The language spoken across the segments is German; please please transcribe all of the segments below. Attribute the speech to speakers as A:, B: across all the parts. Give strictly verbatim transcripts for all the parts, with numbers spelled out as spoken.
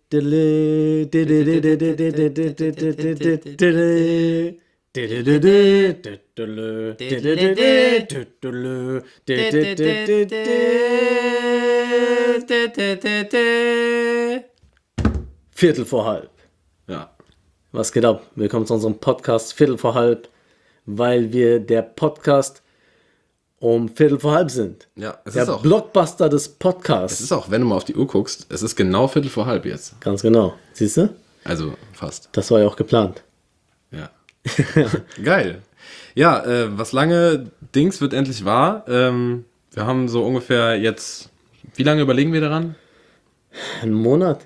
A: Viertel vor halb.
B: Ja.
A: Was geht ab? Willkommen zu unserem Podcast Viertel vor halb, weil wir der Podcast um Viertel vor halb sind.
B: Ja, es
A: der
B: ist auch,
A: Blockbuster des Podcasts.
B: es ist auch, wenn du mal auf die Uhr guckst, es ist genau Viertel vor halb jetzt.
A: Ganz genau. Siehst du?
B: Also fast.
A: Das war ja auch geplant.
B: Ja. Geil. Ja, äh, was lange Dings wird endlich wahr. Ähm, wir haben so ungefähr jetzt, wie lange überlegen wir daran?
A: Ein Monat.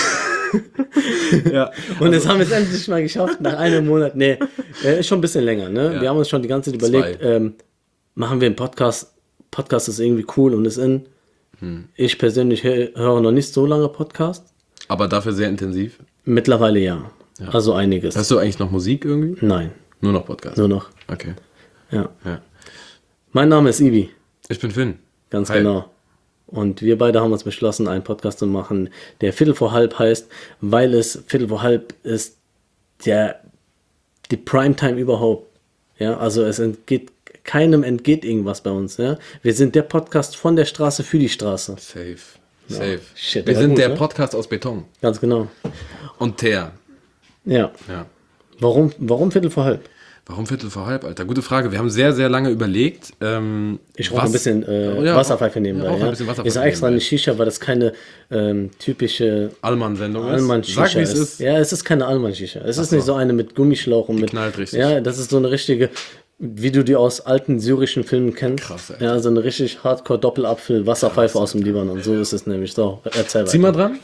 B: Ja.
A: Und jetzt haben wir es endlich mal geschafft, nach einem Monat. Nee, äh, ist schon ein bisschen länger, ne?
B: Ja.
A: Wir haben uns schon die ganze Zeit überlegt, ähm, machen wir einen Podcast. Podcast ist irgendwie cool und ist in. Hm. Ich persönlich hö- höre noch nicht so lange Podcast.
B: Aber dafür sehr intensiv.
A: Mittlerweile ja. ja. Also einiges.
B: Hast du eigentlich noch Musik irgendwie?
A: Nein,
B: Nur noch Podcast?
A: nur noch.
B: Okay.
A: Ja.
B: Ja.
A: Mein Name ist Ibi,
B: Ich bin Finn.
A: ganz
B: Hi.
A: genau. Und wir beide haben uns beschlossen, einen Podcast zu machen, der Viertel vor halb heißt, weil es Viertel vor halb ist der die Primetime überhaupt. Ja, also es entgeht keinem entgeht irgendwas bei uns. Ja, wir sind der Podcast von der Straße für die Straße.
B: Safe. Safe.
A: Shit,
B: wir
A: der war
B: sind
A: gut,
B: der
A: ne?
B: Podcast aus Beton.
A: Ganz genau.
B: Und Teer.
A: Ja.
B: Ja.
A: Warum? Warum Viertel vor halb?
B: Warum Viertel vor halb, Alter? Gute Frage. Wir haben sehr, sehr lange überlegt. Ähm,
A: Ich rauche
B: was-
A: ein bisschen äh,
B: Oh ja,
A: Wasserpfeife nebenbei.
B: ja, rauch ein
A: Ja.
B: bisschen Wasserpfeife
A: Ich sage extra eine
B: nebenbei.
A: Shisha, weil das keine ähm, typische
B: Allmann-Sendung ist.
A: Allmann-Shisha
B: Sag, wie es
A: ist.
B: ist.
A: Ja, es ist keine Allmann-Shisha. Es ist
B: so.
A: nicht so eine mit Gummischlauch und mit.
B: knallt richtig.
A: Ja, das ist so eine richtige, wie du die aus alten syrischen Filmen kennst.
B: Krass, Alter.
A: Ja, so eine richtig Hardcore-Doppelapfel-Wasserpfeife aus dem Libanon. So ist es nämlich. So, erzähl
B: Zieh
A: weiter.
B: mal dran.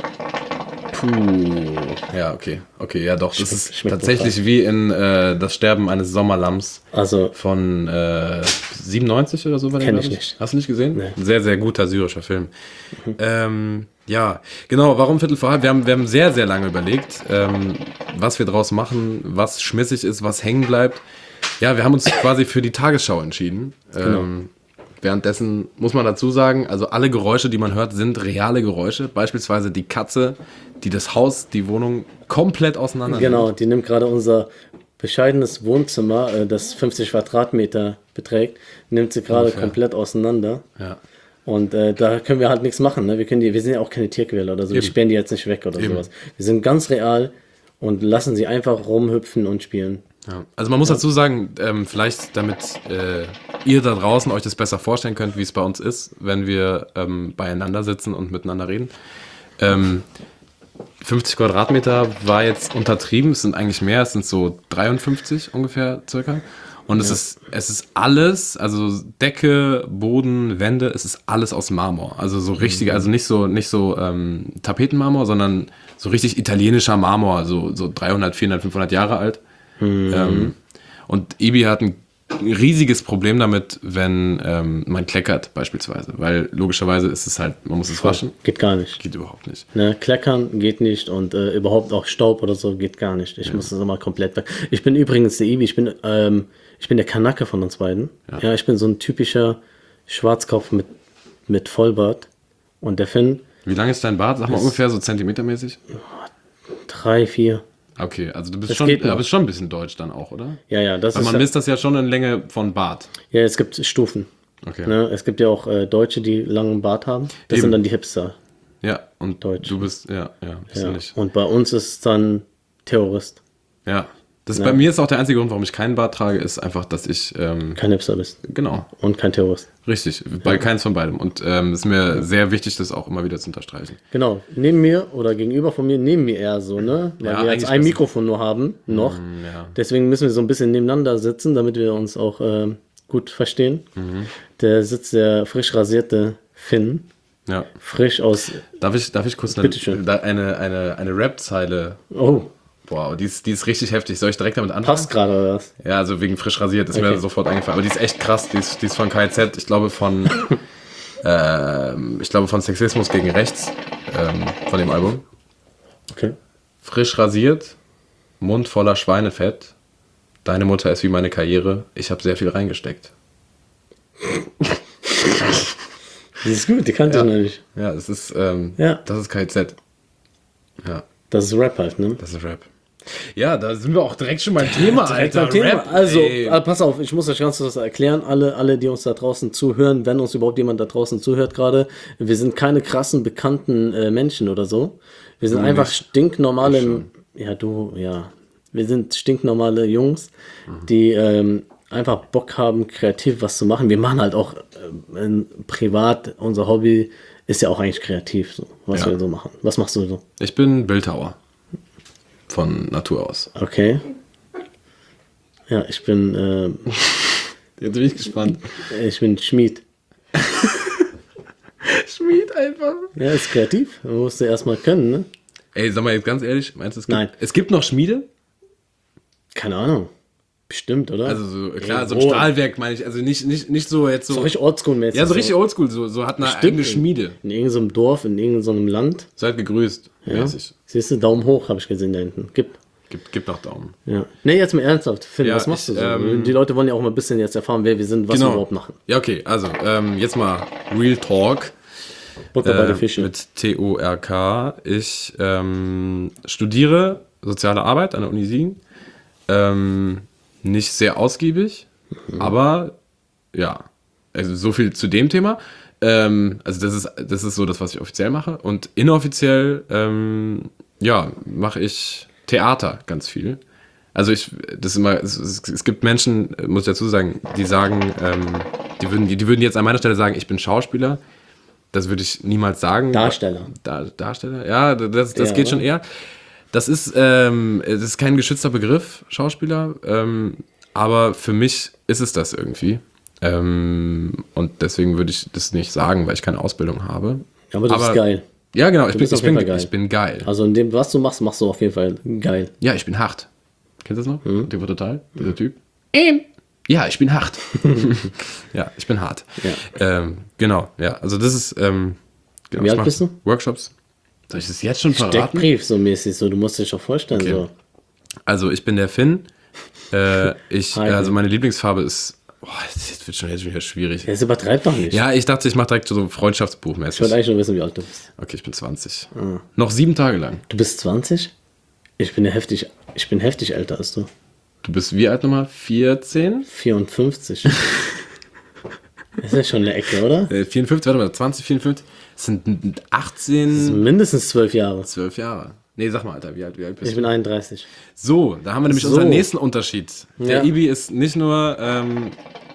B: Puh. Ja, okay. Okay, ja doch. Das ist
A: schmeckt
B: tatsächlich wie in äh, Das Sterben eines Sommerlamms
A: Also,
B: von äh, siebenundneunzig oder so. War der,
A: Kenn
B: glaub
A: ich nicht.
B: Hast du nicht gesehen?
A: Nee.
B: Ein sehr, sehr guter syrischer Film. Ähm, ja, genau. Warum Viertel vor halb? Wir haben, wir haben sehr, sehr lange überlegt, ähm, was wir draus machen, was schmissig ist, was hängen bleibt. Ja, wir haben uns quasi für die Tagesschau entschieden.
A: Genau.
B: Ähm, währenddessen muss man dazu sagen, also alle Geräusche, die man hört, sind reale Geräusche. Beispielsweise die Katze, die das Haus, die Wohnung komplett auseinander
A: genau, die nimmt gerade unser bescheidenes Wohnzimmer, äh, das fünfzig Quadratmeter beträgt, nimmt sie gerade
B: Ungefähr.
A: komplett auseinander.
B: Ja.
A: Und äh, da können wir halt nichts machen. Ne? Wir, können die, wir sind ja auch keine Tierquäler oder so. Wir
B: Eben.
A: sperren die jetzt nicht weg oder
B: Eben.
A: sowas. Wir sind ganz real und lassen sie einfach rumhüpfen und spielen.
B: Ja. Also man muss dazu sagen, ähm, vielleicht damit äh, ihr da draußen euch das besser vorstellen könnt, wie es bei uns ist, wenn wir ähm, beieinander sitzen und miteinander reden. Ähm, fünfzig Quadratmeter war jetzt untertrieben, es sind eigentlich mehr, es sind so dreiundfünfzig ungefähr circa. Und es ist es ist alles, also Decke, Boden, Wände, es ist alles aus Marmor. Also so richtig, also nicht so nicht so ähm, Tapetenmarmor, sondern so richtig italienischer Marmor, so, so dreihundert, vierhundert, fünfhundert Jahre alt. Ähm, und Ibi hat ein riesiges Problem damit, wenn ähm, man kleckert beispielsweise, weil logischerweise ist es halt, man muss es waschen.
A: Geht gar nicht.
B: Geht überhaupt nicht.
A: Ne? Kleckern geht nicht und äh, überhaupt auch Staub oder so geht gar nicht. Ich muss das immer komplett weg. Ich bin übrigens der Ibi, ich bin, ähm, ich bin der Kanake von uns beiden. Ja. Ja, ich bin so ein typischer Schwarzkopf mit, mit Vollbart. Und der Finn,
B: Wie lang ist dein Bart? Sag mal ungefähr so zentimetermäßig.
A: drei, vier.
B: Okay, also du bist
A: Das
B: schon,
A: geht noch.
B: aber bist schon ein bisschen deutsch dann auch, oder?
A: Ja, ja, das
B: Weil
A: ist.
B: man misst das ja schon in Länge von Bart.
A: Ja, es gibt Stufen.
B: Okay.
A: Ne? Es gibt ja auch äh, Deutsche, die langen Bart haben. Das
B: Eben.
A: sind dann die Hipster.
B: Ja, und
A: Deutsch.
B: du bist, ja, ja, bist
A: Ja.
B: du nicht.
A: Und bei uns ist es dann Terrorist.
B: Ja. Das
A: Ja.
B: bei mir ist auch der einzige Grund, warum ich keinen Bart trage, ist einfach, dass ich, ähm,
A: Kein Hipster bist.
B: genau,
A: Und kein Terrorist.
B: richtig, bei keins von beidem. Und ähm, es ist mir sehr wichtig, das auch immer wieder zu unterstreichen.
A: Genau. Neben mir oder gegenüber von mir, neben mir eher so, ne? Weil
B: Ja,
A: wir jetzt
B: eigentlich
A: ein
B: besser.
A: Mikrofon nur haben, noch.
B: ja.
A: Deswegen müssen wir so ein bisschen nebeneinander sitzen, damit wir uns auch ähm, gut verstehen.
B: Mhm.
A: Der sitzt der frisch rasierte Finn.
B: Ja.
A: Frisch aus.
B: Darf ich, darf ich kurz eine,
A: Bitteschön.
B: da- eine, eine, eine Rap-Zeile?
A: Oh,
B: Boah, die ist, die ist richtig heftig. Soll ich direkt damit anfangen?
A: passt gerade oder was?
B: Ja, also wegen frisch rasiert ist
A: Okay.
B: mir sofort eingefallen. Aber die ist echt krass. Die ist, die ist von K Z. Ich glaube von, ähm, ich glaube von Sexismus gegen Rechts, ähm, von dem Album.
A: Okay.
B: Frisch rasiert, Mund voller Schweinefett. Deine Mutter ist wie meine Karriere. Ich habe sehr viel reingesteckt.
A: Das ist gut, die kannte
B: Ja.
A: ich noch nicht.
B: Ja, es ist, ähm,
A: Ja.
B: das ist K Z. Ja,
A: Das ist Rap halt, ne?
B: das ist Rap. Ja, da sind wir auch direkt schon beim Thema,
A: Direkt
B: Alter.
A: beim Thema.
B: Rap,
A: also,
B: ey.
A: äh, pass auf, ich muss euch ganz kurz erklären, alle, alle, die uns da draußen zuhören, wenn uns überhaupt jemand da draußen zuhört gerade, wir sind keine krassen, bekannten äh, Menschen oder so. Wir sind
B: Du
A: einfach
B: nicht.
A: stinknormale,
B: Ich schon.
A: ja, du, ja. Wir sind stinknormale Jungs, die ähm, einfach Bock haben, kreativ was zu machen. Wir machen halt auch äh, privat, unser Hobby ist ja auch eigentlich kreativ, so, was
B: Ja.
A: wir so machen. Was machst du so?
B: Ich bin Bildhauer. Von Natur aus.
A: Okay. Ja, ich bin, äh,
B: Jetzt bin ich gespannt.
A: ich bin Schmied.
B: Schmied einfach.
A: Ja, ist kreativ. Man musste erstmal können, ne?
B: Ey, sag mal jetzt ganz ehrlich, meinst du, es gibt,
A: Nein.
B: es gibt noch Schmiede?
A: Keine Ahnung. Bestimmt, oder?
B: Also so, klar, so ein
A: Irgendwo.
B: Stahlwerk meine ich, also nicht, nicht, nicht so jetzt so.
A: So richtig oldschool-mäßig.
B: ja, so richtig oldschool, so, so hat eine
A: Bestimmt.
B: eigene Schmiede.
A: In irgendeinem Dorf, in irgendeinem Land.
B: Seid gegrüßt.
A: Ja.
B: Mäßig.
A: Siehst du, Daumen hoch, habe ich gesehen da hinten. Gibt.
B: Gibt, gibt noch Daumen.
A: Ja. Nee, jetzt mal ernsthaft. Finn,
B: Ja,
A: was machst
B: ich,
A: du so?
B: ähm,
A: Die Leute wollen ja auch mal ein bisschen jetzt erfahren, wer wir sind, was wir überhaupt machen.
B: Ja, okay, also ähm, jetzt mal Real Talk.
A: Butter bei
B: Äh,
A: den Fische.
B: mit T O R K. Ich ähm, studiere Soziale Arbeit an der Uni Siegen. Ähm, nicht sehr ausgiebig,
A: Mhm.
B: aber ja, also so viel zu dem Thema. Ähm, also das ist, das ist so das, was ich offiziell mache. Und inoffiziell, ähm, ja, mache ich Theater ganz viel. Also ich, das ist immer, es, es, es gibt Menschen, muss ich dazu sagen, die sagen, ähm, die würden, die würden jetzt an meiner Stelle sagen, ich bin Schauspieler. Das würde ich niemals sagen.
A: Darsteller.
B: Da, Darsteller? Ja, das, das
A: Ja,
B: geht
A: oder?
B: schon eher. Das ist, ähm, das ist kein geschützter Begriff, Schauspieler. Ähm, aber für mich ist es das irgendwie. Ähm, und deswegen würde ich das nicht sagen, weil ich keine Ausbildung habe.
A: Aber das ist geil.
B: Ja, genau. Ich bin,
A: bist
B: ich,
A: auf jeden
B: bin,
A: Fall geil.
B: ich bin geil.
A: Also in dem, was du machst, machst du auf jeden Fall geil.
B: Ja, ich bin hart. Kennst du das noch?
A: Mhm.
B: TV Total, dieser Typ. Ähm. Ja, ich bin hart. ja, ich bin hart.
A: Ja.
B: Ähm, genau, ja. Also das ist, ähm, genau,
A: Wie
B: ich
A: alt
B: mach
A: bist du?
B: Workshops. Soll ich das jetzt schon verraten?
A: Steckbrief so mäßig, so, du musst dich auch vorstellen.
B: Okay.
A: So.
B: Also ich bin der Finn. Äh, ich,
A: Hi.
B: also meine Lieblingsfarbe ist, boah, das wird schon jetzt wieder schwierig.
A: Ja, das übertreibt doch nicht.
B: Ja, ich dachte, ich mache direkt so
A: Ich wollte
B: Freundschaftsbuchmäßig.
A: eigentlich nur wissen, wie alt du bist.
B: Okay, ich bin zwanzig.
A: Ah.
B: Noch sieben Tage lang.
A: Du bist zwanzig? Ich bin ja heftig, ich bin heftig älter als du.
B: Du bist wie alt nochmal? vierzehn?
A: vierundfünfzig. Das ist ja schon eine Ecke, oder?
B: Äh, vierundfünfzig, warte mal, zwanzig, vierundfünfzig. Das sind achtzehn,
A: Mindestens zwölf Jahre.
B: zwölf Jahre. Nee, sag mal, Alter, wie alt, wie alt bist
A: Ich
B: du?
A: bin einunddreißig.
B: So, da haben wir nämlich
A: So.
B: unseren nächsten Unterschied. Der
A: Ja.
B: Ibi ist nicht nur, ähm,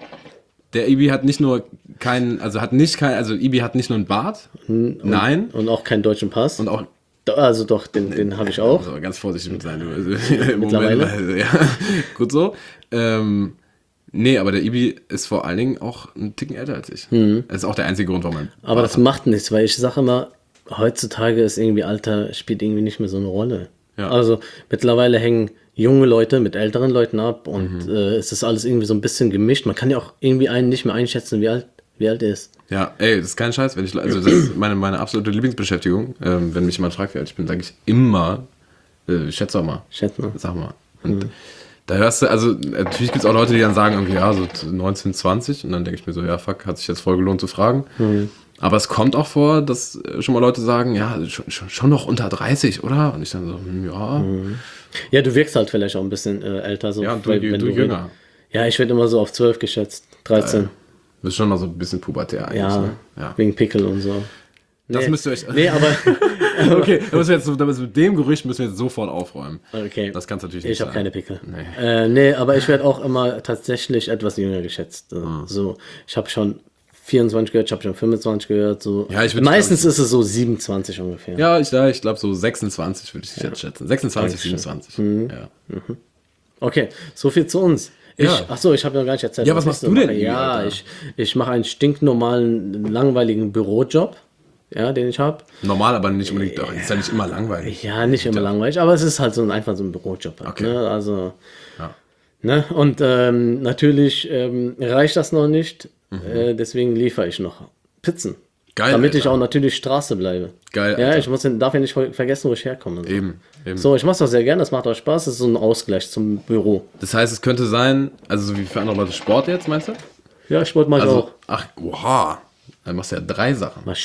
B: der Ibi hat nicht nur keinen, also hat nicht kein, also Ibi hat nicht nur einen Bart, nein,
A: Und auch keinen deutschen Pass.
B: und auch,
A: Do- Also doch, den, den habe ich auch.
B: also ganz vorsichtig mit sein, du, also, im
A: Mittlerweile?
B: Moment, also, ja, gut so. Ähm, nee, aber der Ibi ist vor allen Dingen auch einen Ticken älter als ich. Das ist auch der einzige Grund, warum man.
A: Mhm. Aber das macht nichts, weil ich sage immer, heutzutage ist irgendwie Alter, spielt irgendwie nicht mehr so eine Rolle.
B: Ja.
A: Also mittlerweile hängen junge Leute mit älteren Leuten ab und äh, es ist alles irgendwie so ein bisschen gemischt. Man kann ja auch irgendwie einen nicht mehr einschätzen, wie alt, wie alt er ist.
B: Ja, ey, das ist kein Scheiß, wenn ich, also das ist meine, meine absolute Lieblingsbeschäftigung. Ähm, wenn mich jemand fragt, wie alt ich bin, sage ich immer, äh, schätze doch mal.
A: Schätze mal.
B: Sag mal. Und da hörst du, also natürlich gibt es auch Leute, die dann sagen, irgendwie, ja, so neunzehn, zwanzig. Und dann denke ich mir so, ja, fuck, hat sich jetzt voll gelohnt zu fragen. Aber es kommt auch vor, dass äh, schon mal Leute sagen, ja, schon, schon, schon noch unter dreißig, oder? Und ich dann so, hm, ja.
A: Ja, du wirkst halt vielleicht auch ein bisschen äh, älter. So,
B: Ja, und du,
A: weil-
B: du,
A: wenn
B: du jünger.
A: Ja, ich werde immer so auf zwölf geschätzt, dreizehn.
B: Du bist schon noch so ein bisschen pubertär eigentlich,
A: Ja,
B: ne? Ja.
A: wegen Pickel und so.
B: Das
A: Nee.
B: müsst ihr euch...
A: Nee, aber
B: okay, da müssen wir jetzt, so- da müssen wir mit dem Gerücht müssen wir jetzt sofort aufräumen.
A: okay.
B: Das kannst du natürlich nicht
A: Ich habe
B: sagen.
A: keine Pickel.
B: Nee.
A: Äh, nee, aber ich werde auch immer tatsächlich etwas jünger geschätzt. Äh,
B: Ah.
A: So, ich habe schon vierundzwanzig gehört, ich habe schon fünfundzwanzig gehört. So.
B: Ja, ich würd-
A: Meistens ist es so siebenundzwanzig ungefähr.
B: Ja, ich, ja, ich glaube so sechsundzwanzig würde ich dich jetzt schätzen. sechsundzwanzig,
A: Dankeschön.
B: siebenundzwanzig. Ja.
A: Okay, so viel zu uns. Ich,
B: Ja.
A: Ach so, ich habe noch gar nicht erzählt.
B: Ja, was
A: ich
B: machst
A: so
B: du denn
A: mache.
B: hier,
A: Ja,
B: Alter?
A: ich, ich mache einen stinknormalen, langweiligen Bürojob, ja, den ich habe.
B: Normal, aber nicht unbedingt, doch, ist ja nicht immer langweilig.
A: Ja, nicht immer langweilig, aber es ist halt so ein, einfach so ein Bürojob. Halt,
B: Okay.
A: ne? Also,
B: Ja.
A: ne? Und ähm, natürlich ähm, reicht das noch nicht, äh, deswegen liefere ich noch Pizzen.
B: Geil,
A: Damit ich
B: Alter.
A: auch natürlich Straße bleibe.
B: Geil,
A: Ja,
B: Alter.
A: ich muss, darf ja nicht ver- vergessen, wo ich herkomme. So,
B: Eben, eben.
A: so ich mache das sehr gerne, das macht auch Spaß, das ist so ein Ausgleich zum Büro.
B: Das heißt, es könnte sein, also so wie für andere Leute Sport jetzt, meinst du?
A: Ja, Sport mache ich
B: Also,
A: auch.
B: ach, oha. Dann machst du ja drei Sachen.
A: Maschine.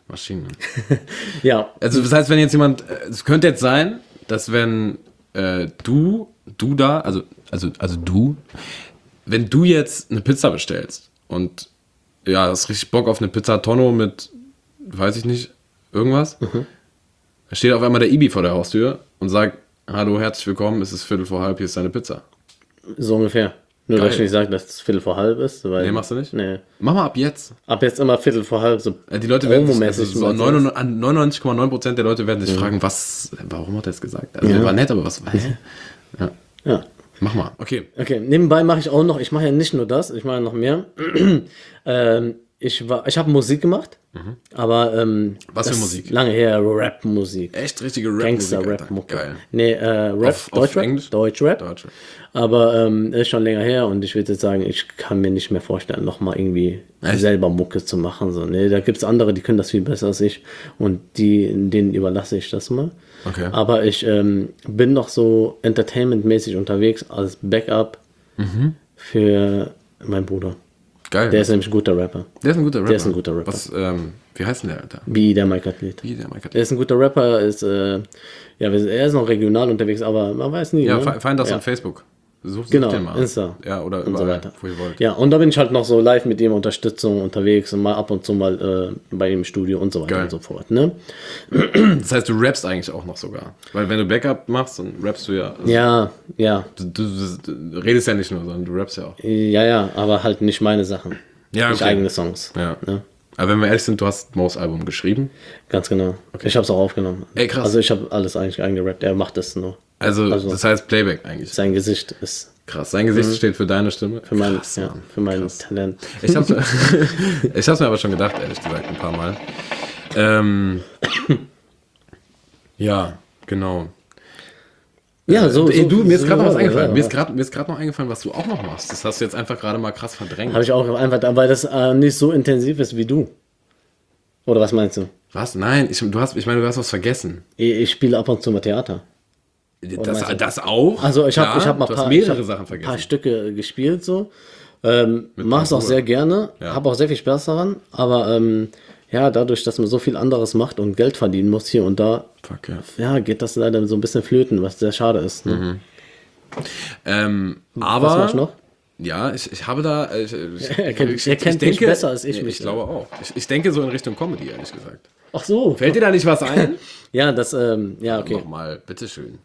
B: Maschinen.
A: Ja.
B: Also das heißt, wenn jetzt jemand, äh, es könnte jetzt sein, dass wenn äh, du, du da, also, also, also du, wenn du jetzt eine Pizza bestellst und ja, hast richtig Bock auf eine Pizza Tonno mit, weiß ich nicht, irgendwas,
A: Mhm.
B: da steht auf einmal der Ibi vor der Haustür und sagt, hallo, herzlich willkommen, es ist Viertel vor halb, hier ist deine Pizza.
A: So ungefähr. Nur,
B: Geil.
A: dass ich nicht sage, dass es Viertel vor halb ist. Weil,
B: Nee, machst du nicht?
A: Nee.
B: Mach mal ab jetzt.
A: Ab jetzt immer Viertel vor halb. So
B: Äh, Die Leute werden sich, also
A: promomäßig
B: so
A: mal
B: neunundneunzig Komma neun Prozent der Leute werden sich fragen, was, warum hat er es gesagt? Also
A: Ja.
B: war nett, aber was war ja.
A: Ja.
B: Mach mal. Okay.
A: Okay, nebenbei mache ich auch noch, ich mache ja nicht nur das, ich mache noch mehr. ähm, ich war, ich habe Musik gemacht, aber ähm,
B: Was für
A: das
B: Musik?
A: ist lange her, Rap-Musik.
B: Echt richtige Rap-Musik, Alter.
A: Gangster-Rap-Mucke.
B: Geil.
A: Nee, äh, Rap,
B: Auf- auf
A: Deutschrap,
B: Englisch?
A: Deutschrap.
B: Deutsch.
A: Aber ähm, ist schon länger her und ich würde jetzt sagen, ich kann mir nicht mehr vorstellen, nochmal irgendwie
B: Echt?
A: selber Mucke zu machen. So. Nee, da gibt es andere, die können das viel besser als ich und die, denen überlasse ich das mal.
B: Okay.
A: Aber ich ähm, bin noch so entertainmentmäßig unterwegs als Backup für meinen Bruder.
B: Geil.
A: Der ist nämlich ein guter Rapper.
B: Der ist ein guter Rapper.
A: Der ist ein guter Rapper.
B: Was, ähm, wie heißt denn der, Alter?
A: Wie der Mike Athlet.
B: Wie der Mike
A: Der ist ein guter Rapper, ist, äh, ja, er ist noch regional unterwegs, aber man weiß nie.
B: Ja,
A: ne?
B: fe- find das
A: ja.
B: auf Facebook. Such, such
A: Genau,
B: den mal.
A: Insta.
B: Ja, oder
A: und so
B: überall,
A: weiter.
B: wo ihr wollt.
A: Ja, und da bin ich halt noch so live mit ihm Unterstützung unterwegs und mal ab und zu mal äh, bei ihm im Studio und so weiter
B: Geil.
A: und so fort. Ne?
B: Das heißt, du rappst eigentlich auch noch sogar. Weil wenn du Backup machst, dann rappst du ja. Also
A: Ja, ja,
B: du, du, du, du redest ja nicht nur, sondern du rappst ja auch.
A: ja, ja, aber halt nicht meine Sachen.
B: Ja,
A: Nicht
B: okay.
A: eigene Songs.
B: Ja.
A: Ne?
B: Aber wenn wir ehrlich sind, du hast Mo's Album geschrieben.
A: Ganz genau. Ich habe es auch aufgenommen.
B: Ey, krass.
A: Also ich habe alles eigentlich eingerappt. Er macht das nur.
B: Also,
A: Also-
B: das heißt Playback eigentlich.
A: Sein Gesicht ist
B: Krass. Sein Gesicht steht für deine Stimme.
A: für mein,
B: Krass,
A: ja,
B: Mann.
A: für mein
B: Krass.
A: Talent.
B: Ich hab's, ich hab's mir aber schon gedacht, ehrlich gesagt, ein paar Mal. Ähm, ja, genau.
A: Ja, so.
B: Ey,
A: so
B: du, mir ist
A: so-
B: gerade noch was
A: ja,
B: eingefallen.
A: ja.
B: Mir ist gerade mir ist gerade noch eingefallen, was du auch noch machst. Das hast du jetzt einfach gerade mal krass verdrängt.
A: Habe ich auch einfach, weil das äh, nicht so intensiv ist wie du. Oder was meinst du?
B: Was? Nein, ich, du hast, ich meine, du hast was vergessen.
A: Ich, ich spiele ab und zu mal Theater.
B: Das,
A: meinst du-
B: das auch?
A: Also ich habe
B: Klar,
A: ich hab mal
B: du
A: paar,
B: hast mehrere
A: ich hab
B: Sachen
A: ein paar
B: vergessen.
A: Stücke gespielt so. Ähm, Mach es auch
B: Bravour.
A: sehr gerne,
B: Ja.
A: habe auch sehr viel Spaß daran, aber ähm, ja, dadurch, dass man so viel anderes macht und Geld verdienen muss hier und da,
B: Fuck, ja.
A: ja, geht das leider so ein bisschen flöten, was sehr schade ist. Ne?
B: Mhm. Ähm, aber.
A: Was machst du noch?
B: Ja, ich, ich habe da. Ich, ich,
A: Er kennt-
B: ich,
A: er kennt dich besser als ich
B: Nee,
A: mich,
B: Ich glaube auch. Ich, ich denke so in Richtung Comedy, ehrlich gesagt.
A: Ach so.
B: Fällt dir da nicht was ein?
A: Ja, das, ähm, ja, okay.
B: Nochmal, bitteschön.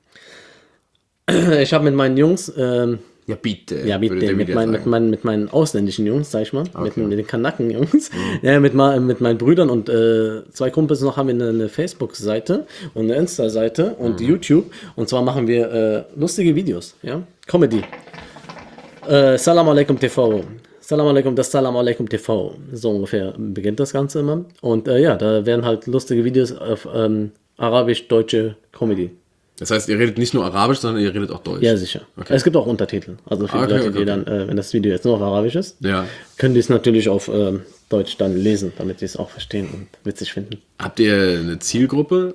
A: Ich habe mit meinen Jungs, ähm,
B: Ja, bitte.
A: ja, mit,
B: würde der
A: den, mit,
B: wieder
A: meinen, mit,
B: sagen.
A: meinen, mit meinen ausländischen Jungs, sag ich mal, mit,
B: Okay.
A: mit den Kanaken-Jungs,
B: Mhm.
A: ja, mit, ma- mit meinen Brüdern und äh, zwei Kumpels noch haben wir eine, eine Facebook-Seite und eine Insta-Seite und
B: Mhm.
A: YouTube. Und zwar machen wir äh, lustige Videos, ja, Comedy. Äh, Salam alaikum T V. Salam alaikum, das Salam alaikum T V. So ungefähr beginnt das Ganze immer. Und äh, ja, da werden halt lustige Videos auf ähm, arabisch-deutsche Comedy.
B: Das heißt, ihr redet nicht nur Arabisch, sondern ihr redet auch Deutsch.
A: Ja, sicher.
B: Okay.
A: Es gibt auch Untertitel. Also für
B: Ah,
A: die
B: okay,
A: Leute,
B: okay,
A: die dann, äh, wenn das Video jetzt nur auf Arabisch ist,
B: Ja.
A: können die es natürlich auf ähm, Deutsch dann lesen, damit sie es auch verstehen und witzig finden.
B: Habt ihr eine Zielgruppe?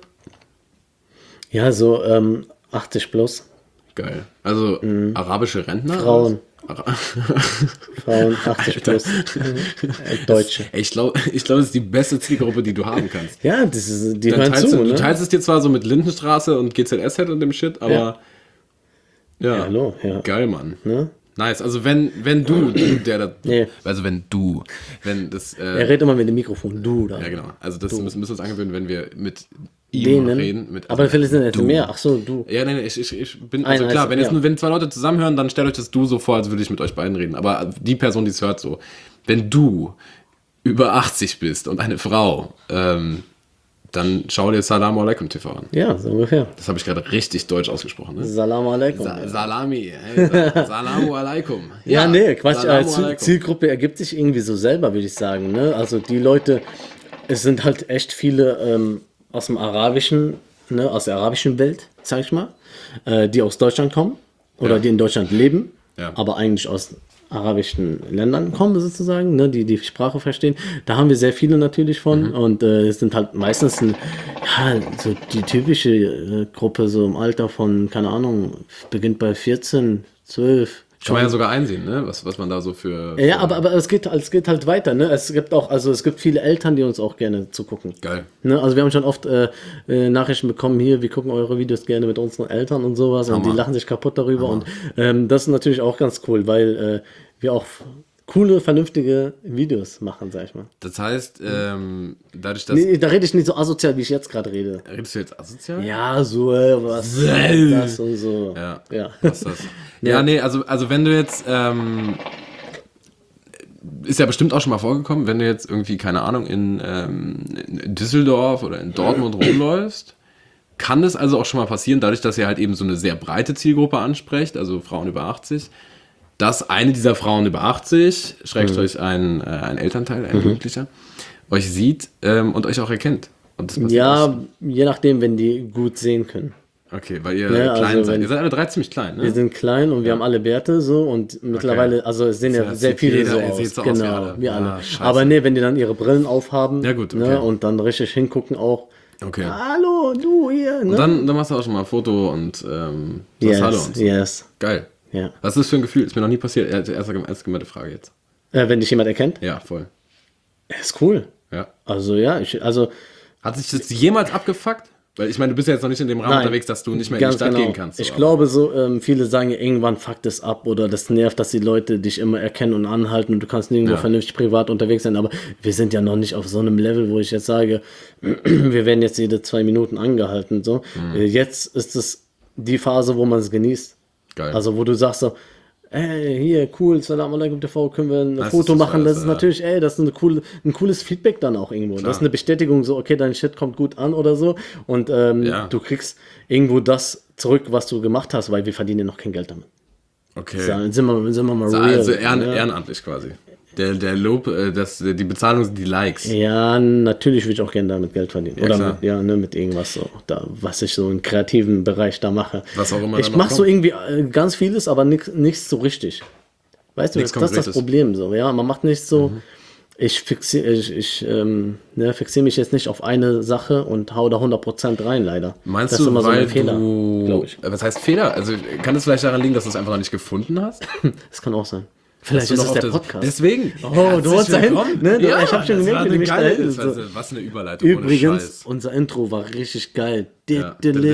A: Ja, so ähm, achtzig plus.
B: Geil. Also arabische Rentner?
A: Mhm. Frauen.
B: Ara
A: Frauen achtzig plus. Mhm. Äh, Deutsche.
B: Ey, ich glaube, ich glaub, das ist die beste Zielgruppe, die du haben kannst.
A: Ja, das ist, die
B: Dann
A: hören
B: teilst
A: zu,
B: du,
A: ne?
B: du teilst es dir zwar so mit Lindenstraße und G Z S-Head und dem Shit, aber ja.
A: Ja, hallo, ja.
B: Geil, Mann.
A: Ne?
B: Nice. Also wenn, wenn du, du der da,
A: Nee.
B: also wenn du, wenn das, äh,
A: Er redet immer mit dem Mikrofon. Du da.
B: ja genau, also das müssen, müssen wir uns angewöhnen, wenn wir mit ihm
A: Denen.
B: reden. Mit,
A: Aber vielleicht sind jetzt
B: du.
A: mehr. Ach so, du.
B: Ja, nein, ich, ich, ich bin, also
A: Einer
B: klar,
A: ist-
B: wenn, jetzt
A: ja.
B: nur, wenn zwei Leute zusammenhören, dann stellt euch das Du so vor, als würde ich mit euch beiden reden. Aber die Person, die es hört, so, wenn du über achtzig bist und eine Frau, ähm, dann schau dir Salam alaikum T V an.
A: Ja, so ungefähr.
B: Das habe ich gerade richtig deutsch ausgesprochen, ne?
A: Salam alaikum.
B: Sa Salami, hey, Sa Salamu alaikum.
A: Ja, nee, Quatsch. Äh,
B: Salamu
A: Ziel-
B: alaikum.
A: Zielgruppe ergibt sich irgendwie so selber, würde ich sagen. Ne? Also die Leute, es sind halt echt viele ähm, aus dem arabischen, ne, aus der arabischen Welt, sag ich mal, äh, die aus Deutschland kommen oder
B: Ja.
A: die in Deutschland leben,
B: Ja.
A: aber eigentlich aus arabischen Ländern kommen sozusagen, ne, die die Sprache verstehen. Da haben wir sehr viele natürlich von
B: Mhm.
A: und äh, es sind halt meistens ein, ja, so die typische äh, Gruppe so im Alter von, keine Ahnung, beginnt bei vierzehn, zwölf,
B: Kann man ja sogar einsehen, ne? Was, was man da so für...
A: Ja,
B: für
A: aber, aber es, geht, es geht halt weiter, ne? Es gibt auch, also es gibt viele Eltern, die uns auch gerne zugucken.
B: Geil.
A: Ne? Also wir haben schon oft äh, äh, Nachrichten bekommen, hier, wir gucken eure Videos gerne mit unseren Eltern und sowas und
B: Hammer.
A: die lachen sich kaputt darüber und ähm, das ist natürlich auch ganz cool, weil äh, wir auch coole, vernünftige Videos machen, sag ich mal.
B: Das heißt, ähm, dadurch, dass...
A: Nee, da rede ich nicht so asozial, wie ich jetzt gerade rede.
B: Redest du jetzt asozial?
A: Ja, so, äh, was
B: Sell.
A: das und so.
B: Ja.
A: Ja.
B: Was ist das? Ja, nee, also, also wenn du jetzt, ähm, ist ja bestimmt auch schon mal vorgekommen, wenn du jetzt irgendwie, keine Ahnung, in, ähm, in Düsseldorf oder in Dortmund rumläufst, kann es also auch schon mal passieren, dadurch, dass ihr halt eben so eine sehr breite Zielgruppe ansprecht, also Frauen über achtzig, dass eine dieser Frauen über achtzig, schrägstrich ein, äh, ein Elternteil, ein Jugendlicher, euch sieht ähm, und euch auch erkennt. Und das passiert
A: Ja,
B: auch.
A: je nachdem, wenn die gut sehen können.
B: Okay, weil ihr
A: Ja,
B: klein
A: also
B: seid.
A: wenn-
B: Ihr seid alle drei ziemlich klein, ne?
A: Wir sind klein und wir haben alle Bärte so und mittlerweile, also es sehen ja
B: Ja,
A: sehr
B: sieht
A: viele
B: jeder,
A: so
B: ihr
A: aus.
B: seht so aus wie
A: Genau,
B: alle.
A: wir alle.
B: Ah, scheiße.
A: Aber nee, wenn die dann ihre Brillen aufhaben
B: Ja, gut, okay.
A: ne, und dann richtig hingucken auch,
B: Okay.
A: hallo, du hier. Ne?
B: Und dann, dann machst du auch schon mal ein Foto und ähm, sagst Hallo
A: yes,
B: und so.
A: yes.
B: Geil.
A: Ja.
B: Was ist das für ein Gefühl? Ist mir noch nie passiert. Erste, erste gemeinte Frage jetzt.
A: Äh, wenn dich jemand erkennt,
B: Ja, voll.
A: ist cool.
B: Ja.
A: Also ja, ich, also
B: Hat sich das jemals abgefuckt? Weil ich meine, du bist ja jetzt noch nicht in dem Rahmen
A: Nein,
B: unterwegs, dass du nicht mehr in die
A: ganz
B: Stadt
A: genau.
B: gehen kannst.
A: Ich
B: so,
A: glaube so, ähm, viele sagen ja, irgendwann fuckt es ab oder das nervt, dass die Leute dich immer erkennen und anhalten und du kannst nirgendwo
B: Ja.
A: vernünftig privat unterwegs sein, aber wir sind ja noch nicht auf so einem Level, wo ich jetzt sage, wir werden jetzt jede zwei Minuten angehalten. So.
B: Mhm.
A: Äh, Jetzt ist es die Phase, wo man es genießt.
B: Geil.
A: Also wo du sagst so, ey, hier, cool, Salam alaikum T V, können wir ein
B: Das
A: Foto
B: ist
A: machen?
B: das,
A: Das ist
B: äh,
A: natürlich, ey, das ist eine coole, ein cooles Feedback dann auch irgendwo. Das ist eine Bestätigung, so, okay, dein Shit kommt gut an oder so. Und ähm,
B: Ja.
A: du kriegst irgendwo das zurück, was du gemacht hast, weil wir verdienen ja noch kein Geld damit.
B: Okay.
A: Sagen, sind, wir, sind wir mal
B: Also,
A: real.
B: also ehren,
A: ja.
B: ehrenamtlich quasi. Der, der Lob, äh, das, die Bezahlung sind die Likes.
A: Ja, natürlich würde ich auch gerne damit Geld verdienen. Oder
B: klar.
A: mit, ja, ne, mit irgendwas so, da, was ich so im kreativen Bereich da mache.
B: Was auch immer
A: Ich
B: dann noch
A: mache so
B: kommt.
A: irgendwie äh, ganz vieles, aber nix, nichts so richtig. Weißt du,
B: Nichts
A: das, das ist das
B: Konkretes.
A: Problem so. Ja, man macht nicht so.
B: Mhm.
A: Ich fixiere ich, ich, ähm, ne, fixiere mich jetzt nicht auf eine Sache und hau da hundert Prozent rein, leider.
B: Meinst
A: das ist
B: du,
A: immer so
B: weil
A: ein Fehler,
B: du...
A: glaube ich.
B: Äh, Was heißt Fehler? Also kann es vielleicht daran liegen, dass du es einfach noch nicht gefunden hast?
A: Das kann auch sein. Vielleicht
B: Du
A: ist
B: noch
A: es
B: auf
A: der
B: das-
A: Podcast.
B: Deswegen.
A: Oh,
B: Herzlich
A: du wolltest da hin?
B: willkommen.
A: Ne, du-
B: Ja,
A: ich hab schon
B: das
A: gemerkt,
B: war
A: wie du
B: eine
A: mich da
B: geile-
A: hin-
B: das war
A: so.
B: so- Was eine Überleitung. ohne
A: Übrigens,
B: Scheiß.
A: unser Intro war richtig geil.
B: Ja.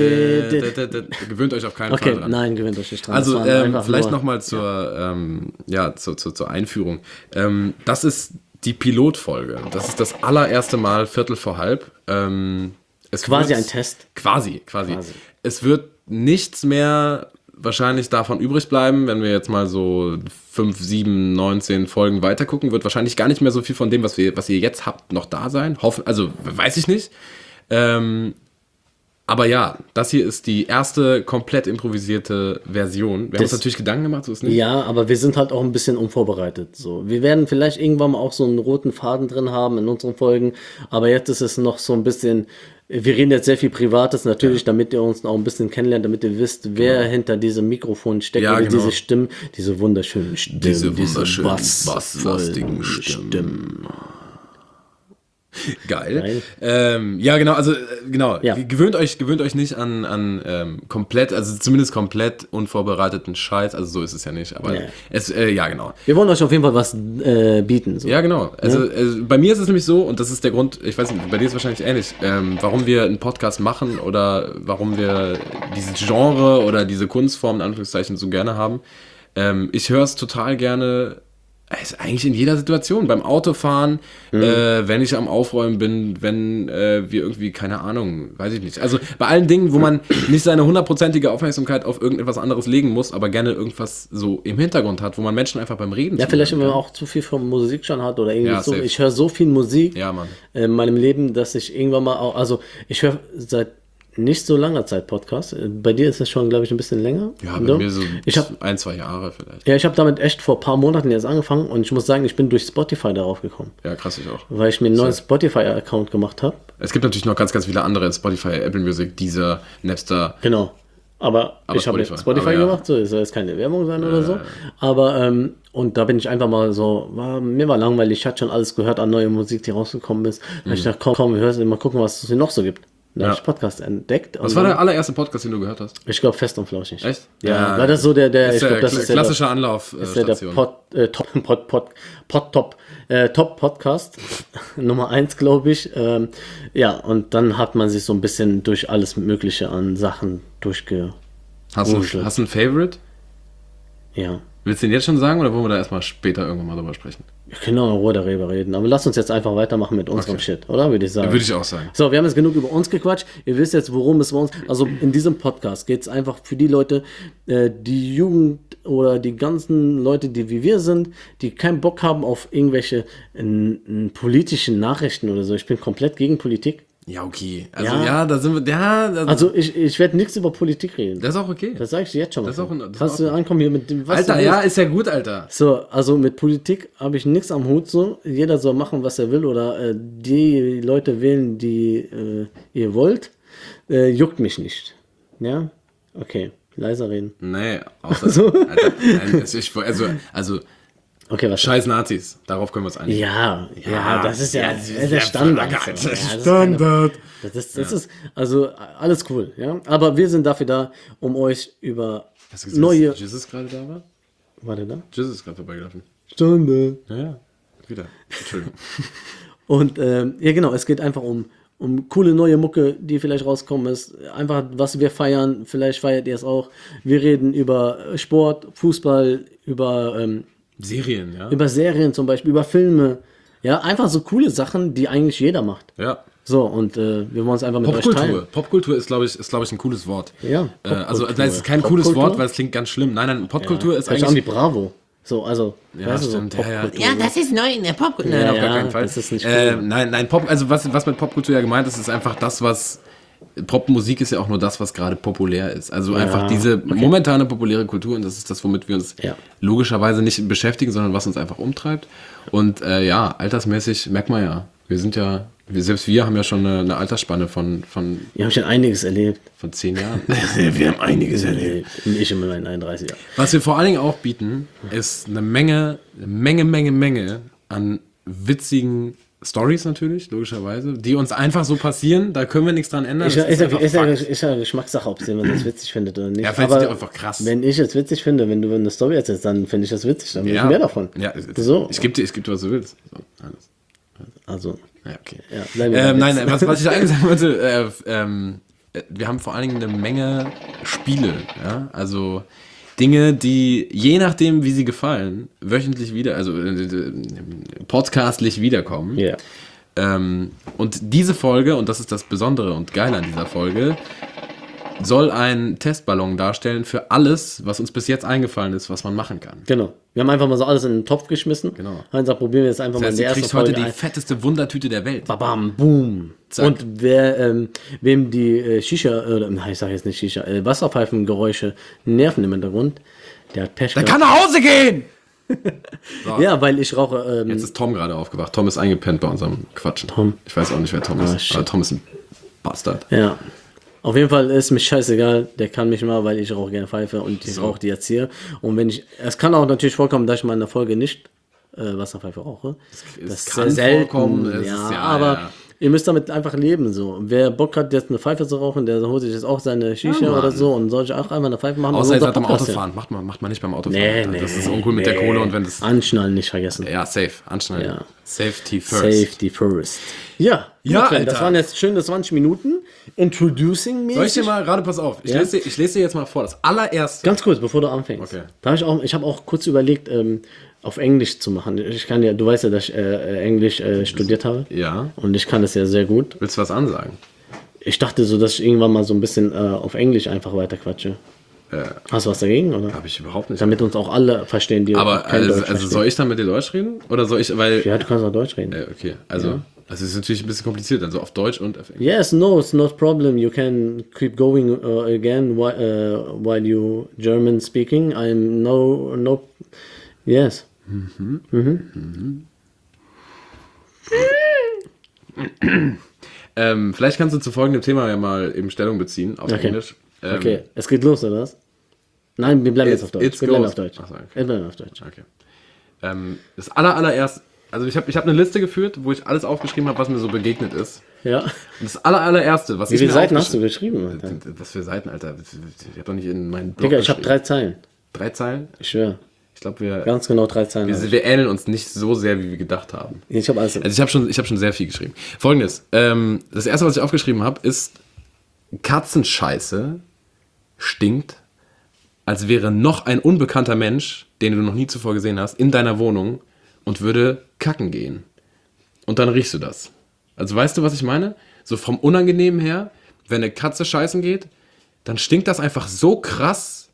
B: Gewöhnt euch auf keinen
A: Okay,
B: Fall dran.
A: nein, gewinnt euch nicht dran.
B: Also
A: Das waren
B: ähm,
A: einfach
B: vielleicht
A: nur-
B: nochmal zur, ähm, ja, zur, zur, zur Einführung. Ähm, das ist die Pilotfolge. Das ist das allererste Mal Viertel vor halb. Ähm, es
A: Quasi
B: wird-
A: ein Test.
B: Quasi, quasi,
A: Quasi.
B: Es wird nichts mehr wahrscheinlich davon übrig bleiben, wenn wir jetzt mal so fünf, sieben, neunzehn Folgen weitergucken, wird wahrscheinlich gar nicht mehr so viel von dem, was, wir, was ihr jetzt habt, noch da sein. Hoffen, also weiß ich nicht. Ähm, aber ja, das hier ist die erste komplett improvisierte Version. Wir haben uns
A: Das-
B: natürlich Gedanken gemacht, so ist nicht.
A: Ja, aber wir sind halt auch ein bisschen unvorbereitet. So. Wir werden vielleicht irgendwann mal auch so einen roten Faden drin haben in unseren Folgen, aber jetzt ist es noch so ein bisschen, wir reden jetzt sehr viel Privates, natürlich, damit ihr uns auch ein bisschen kennenlernt, damit ihr wisst, wer hinter diesem Mikrofon steckt,
B: Ja,
A: oder
B: genau.
A: diese Stimmen, diese wunderschönen Stimmen,
B: Diese wunderschönen,
A: bassvollen
B: basslastigen Stimmen. Geil.
A: Geil.
B: Ähm, ja, genau, also äh, genau,
A: Ja.
B: gewöhnt euch, gewöhnt euch nicht an, an ähm, komplett, also zumindest komplett unvorbereiteten Scheiß, also so ist es ja nicht, aber
A: Ja.
B: es, äh, ja, genau.
A: Wir wollen euch auf jeden Fall was äh, bieten. So.
B: Ja, genau. Also, also bei mir ist es nämlich so, und das ist der Grund, ich weiß nicht, bei dir ist es wahrscheinlich ähnlich, ähm, warum wir einen Podcast machen oder warum wir dieses Genre oder diese Kunstform in Anführungszeichen so gerne haben. Ähm, ich höre es total gerne, also eigentlich in jeder Situation, beim Autofahren, äh, wenn ich am Aufräumen bin, wenn äh, wir irgendwie, keine Ahnung, weiß ich nicht. Also bei allen Dingen, wo man nicht seine hundertprozentige Aufmerksamkeit auf irgendetwas anderes legen muss, aber gerne irgendwas so im Hintergrund hat, wo man Menschen einfach beim Reden
A: Ja, vielleicht, wenn
B: zuhören
A: man
B: kann.
A: auch zu viel von Musik schon hat oder irgendwie
B: Ja,
A: so.
B: safe.
A: Ich höre so viel Musik
B: Ja, Mann.
A: in meinem Leben, dass ich irgendwann mal auch, also ich höre seit nicht so langer Zeit Podcasts. Bei dir ist es schon, glaube ich, ein bisschen länger.
B: Ja, bei
A: So.
B: mir so
A: Ich habe
B: ein, zwei Jahre vielleicht.
A: ja, ich habe damit echt vor ein paar Monaten jetzt angefangen und ich muss sagen, ich bin durch Spotify darauf gekommen,
B: Ja, krass, ich auch.
A: weil ich mir einen neuen Spotify-Account gemacht habe.
B: Es gibt natürlich noch ganz, ganz viele andere in Spotify, Apple Music, Deezer, Napster.
A: Genau. Aber,
B: Aber
A: ich habe
B: Spotify.
A: jetzt Spotify
B: Aber ja.
A: gemacht, so, es soll jetzt keine Werbung sein oder so. Aber, ähm, und da bin ich einfach mal so, war, mir war langweilig, ich hatte schon alles gehört an neue Musik, die rausgekommen ist. Da hab
B: Mhm.
A: ich dachte, komm, komm, wir hören mal gucken, was es hier noch so gibt. Da
B: Ja.
A: habe ich Podcast entdeckt.
B: Was
A: und
B: war
A: dann-
B: der allererste Podcast, den du gehört hast?
A: Ich glaube, Fest und Flauschig.
B: Echt?
A: Ja, weil das so der, der,
B: ist
A: ich
B: der
A: glaube, das
B: kla-
A: ist der,
B: klassische
A: ist der,
B: Anlaufstation.
A: der Pod, äh, Top, Pod, Pod, Pod, Top, äh, Top Podcast, Nummer eins, glaube ich. Ähm, ja, und dann hat man sich so ein bisschen durch alles Mögliche an Sachen durchge...
B: Hast du,
A: Bullshit.
B: hast du ein Favorite?
A: Ja.
B: Willst du den jetzt schon sagen oder wollen wir da erstmal später irgendwann mal drüber sprechen?
A: Wir können auch in Ruhe darüber reden, aber lass uns jetzt einfach weitermachen mit unserem
B: Okay.
A: Shit, oder? Würde ich sagen.
B: Würde ich auch sagen.
A: So, wir haben jetzt genug über uns gequatscht. Ihr wisst jetzt, worum es bei uns... Also in diesem Podcast geht es einfach für die Leute, äh, die Jugend oder die ganzen Leute, die wie wir sind, die keinen Bock haben auf irgendwelche n, n, politischen Nachrichten oder so. Ich bin komplett gegen Politik.
B: Ja, okay. Also
A: Ja.
B: ja, da sind wir. Ja, also,
A: Also ich, ich werde nichts über Politik reden.
B: das ist auch okay.
A: Das sage ich dir jetzt schon mal.
B: Das ist auch in- das ist
A: Kannst
B: auch
A: du ankommen hier mit dem... Was
B: Alter,
A: du
B: ja,
A: willst.
B: ist ja gut, Alter.
A: So, also mit Politik habe ich nichts am Hut so. Jeder soll machen, was er will oder äh, die Leute wählen, die äh, ihr wollt. Äh, juckt mich nicht. Ja? Okay, leiser reden.
B: Nee, außer. Alter, nein, also, ich, also, also,
A: Okay, was?
B: scheiß Nazis. Darauf können wir uns einigen.
A: Ja, ja,
B: Ja,
A: das ist ja,
B: ja,
A: das
B: das
A: ist
B: ist
A: der
B: ja
A: Standard.
B: verankert.
A: So. Ja,
B: Das ist
A: das ist
B: Standard.
A: keine- Das ist, das ist, also alles cool, ja. Aber wir sind dafür da, um euch über
B: Hast du gesehen,
A: neue...
B: dass Jesus gerade da war?
A: Warte da?
B: Jesus ist gerade vorbeigelaufen.
A: Stunde.
B: Ja, ja. Wieder. Entschuldigung.
A: Und ähm, ja, genau, es geht einfach um, um coole neue Mucke, die vielleicht rauskommen ist. Einfach, was wir feiern, vielleicht feiert ihr es auch. Wir reden über Sport, Fußball, über, ähm,
B: Serien, ja.
A: über Serien zum Beispiel, über Filme. Ja, einfach so coole Sachen, die eigentlich jeder macht.
B: Ja.
A: So, und äh, wir wollen es einfach mit euch
B: Popkultur.
A: teilen.
B: Popkultur ist, glaube ich, ist, glaube ich, ein cooles Wort.
A: Ja,
B: Äh, also,
A: Popkultur.
B: das ist kein cooles
A: Popkultur?
B: Wort, weil es klingt ganz schlimm. Nein, nein, Popkultur ist
A: Vielleicht auch die
B: eigentlich.
A: Bravo. So, also,
B: Ja,
A: weißt du, so
B: stimmt. Ja, ja.
A: Popkultur.
B: ja, das ist neu in der Popkultur. Nein,
A: Ja,
B: auf gar
A: ja,
B: keinen Fall.
A: das ist nicht
B: äh,
A: cool.
B: nein, nein, Pop, also was, was mit Popkultur ja gemeint ist, ist einfach das, was. Popmusik ist ja auch nur das, was gerade populär ist. Also einfach diese momentane populäre Kultur und das ist das, womit wir uns
A: Ja.
B: logischerweise nicht beschäftigen, sondern was uns einfach umtreibt. Und äh, ja, altersmäßig merkt man ja, wir sind ja, wir, selbst wir haben ja schon eine, eine Altersspanne von, von,
A: Wir haben schon einiges erlebt.
B: von zehn Jahren. wir haben einiges erlebt.
A: Ich in meinen einunddreißig Jahren.
B: Was wir vor allen Dingen auch bieten, ist eine Menge, eine Menge, Menge, Menge an witzigen Stories natürlich, logischerweise, die uns einfach so passieren, da können wir nichts dran ändern.
A: Ich,
B: Das
A: ist, ja,
B: einfach
A: ist, ja,
B: Fakt.
A: ist ja Geschmackssache, ob jemand das witzig findet oder nicht.
B: Ja, vielleicht
A: Aber
B: sind die einfach krass.
A: Wenn ich es witzig finde, wenn du eine Story erzählst, dann finde ich das witzig. Dann will ich mehr davon.
B: Ja,
A: So.
B: ich gebe dir, ich geb dir, was du willst. So, alles.
A: Also,
B: Ja, okay.
A: ja, bleiben wir
B: Ähm,
A: bei
B: nein,
A: Witz.
B: was, was ich eigentlich sagen wollte, äh, ähm, äh, wir haben vor allen Dingen eine Menge Spiele, ja, also Dinge, die je nachdem, wie sie gefallen, wöchentlich wieder, also äh, äh, podcastlich wiederkommen.
A: Ja.
B: Ähm, und diese Folge, und das ist das Besondere und Geile an dieser Folge, soll ein Testballon darstellen für alles, was uns bis jetzt eingefallen ist, was man machen kann.
A: Genau. Wir haben einfach mal so alles in den Topf geschmissen.
B: Genau.
A: Haben gesagt, probieren wir jetzt einfach
B: Das heißt,
A: mal in
B: du
A: der ersten
B: kriegst heute
A: Folge
B: die
A: ein.
B: fetteste Wundertüte der Welt.
A: Babam, boom.
B: Zack.
A: Und wer, ähm, wem die äh, Shisha, oder nein, ich sage jetzt nicht Shisha, äh, Wasserpfeifengeräusche nerven im Hintergrund, der hat Pech
B: Der
A: gehabt.
B: kann nach Hause gehen! So.
A: Ja, weil ich rauche, ähm,
B: Jetzt ist Tom gerade aufgewacht. Tom ist eingepennt bei unserem Quatschen.
A: Tom.
B: Ich weiß auch nicht, wer Tom ist.
A: shit.
B: Aber Tom ist ein Bastard.
A: ja. Auf jeden Fall ist mir scheißegal, der kann mich mal, weil ich rauche gerne Pfeife und ich
B: So.
A: rauche die jetzt hier. Und wenn ich, es kann auch natürlich vorkommen, dass ich mal in der Folge nicht äh, Wasserpfeife rauche.
B: es
A: Das ist
B: kann
A: sehr selten,
B: vorkommen, es
A: ja,
B: ist- ja,
A: aber
B: ja.
A: ihr müsst damit einfach leben so. Wer Bock hat, jetzt eine Pfeife zu rauchen, der holt sich jetzt auch seine Shisha
B: Ja, Mann.
A: oder so und soll ich auch einmal eine Pfeife machen.
B: Außer
A: und
B: ihr
A: unser
B: seid beim
A: Podcast
B: Autofahren. Macht man, macht man nicht beim Autofahren.
A: Nee,
B: Alter.
A: nee.
B: das ist uncool mit der
A: nee.
B: Kohle und wenn das.
A: Anschnallen nicht vergessen.
B: Ja, safe. Anschneiden.
A: Ja.
B: Safety first.
A: Safety first. Ja,
B: Ja,
A: gut, Sven, das
B: Alter.
A: waren jetzt schöne zwanzig Minuten. Introducing mäßig.
B: Soll ich dir mal, gerade pass auf, ich,
A: Ja?
B: lese dir, ich lese dir jetzt mal vor, das allererste.
A: Ganz kurz, bevor du anfängst.
B: Okay.
A: Da hab ich auch, ich habe auch kurz überlegt, ähm, auf Englisch zu machen. Ich kann ja, du weißt ja, dass ich äh, Englisch äh, studiert habe.
B: Ja.
A: Und ich kann das ja sehr gut.
B: Willst du was ansagen?
A: Ich dachte so, dass ich irgendwann mal so ein bisschen äh, auf Englisch einfach weiterquatsche.
B: Äh,
A: Hast du was dagegen, oder?
B: Habe ich überhaupt nicht.
A: Damit uns auch alle verstehen, die
B: Aber
A: kein
B: also,
A: Deutsch
B: also
A: verstehen.
B: soll ich dann mit dir Deutsch reden? Oder soll ich, weil.
A: Ja, du kannst auch Deutsch reden.
B: Äh, okay, also. Also es ist natürlich ein bisschen kompliziert, also auf Deutsch und auf Englisch.
A: Yes, no, it's not problem. You can keep going uh, again while, uh, while you German speaking. I'm no, no, yes.
B: Ähm, vielleicht kannst du zu folgendem Thema ja mal eben Stellung beziehen auf
A: Okay.
B: Englisch. Ähm,
A: Okay, es geht los, oder was? Nein, wir bleiben
B: It's-
A: jetzt auf Deutsch.
B: it's
A: Wir bleiben
B: goes.
A: auf Deutsch.
B: Ach so, okay.
A: Wir bleiben auf Deutsch.
B: Okay. Ähm, das aller, allererst, also ich habe ich hab eine Liste geführt, wo ich alles aufgeschrieben habe, was mir so begegnet ist.
A: Ja.
B: Und das aller, allererste, was
A: Wie
B: ich
A: viele
B: mir
A: Seiten hast du
B: aufgeschrieben-
A: geschrieben, Alter?
B: Was für Seiten, Alter? Ich habe doch nicht in meinen Blog
A: Digga, ich habe
B: geschrieben.
A: drei Zeilen.
B: Drei Zeilen?
A: Ich schwöre.
B: Ich glaube, wir,
A: Ganz genau drei Zeilen.
B: wir,
A: hab ich.
B: wir ähneln uns nicht so sehr, wie wir gedacht haben.
A: Ich habe alles.
B: Also ich habe schon, ich hab schon sehr viel geschrieben. Folgendes, ähm, das erste, was ich aufgeschrieben habe, ist Katzenscheiße stinkt, als wäre noch ein unbekannter Mensch, den du noch nie zuvor gesehen hast, in deiner Wohnung und würde kacken gehen. Und dann riechst du das. Also weißt du, was ich meine? So vom Unangenehmen her, wenn eine Katze scheißen geht, dann stinkt das einfach so krass.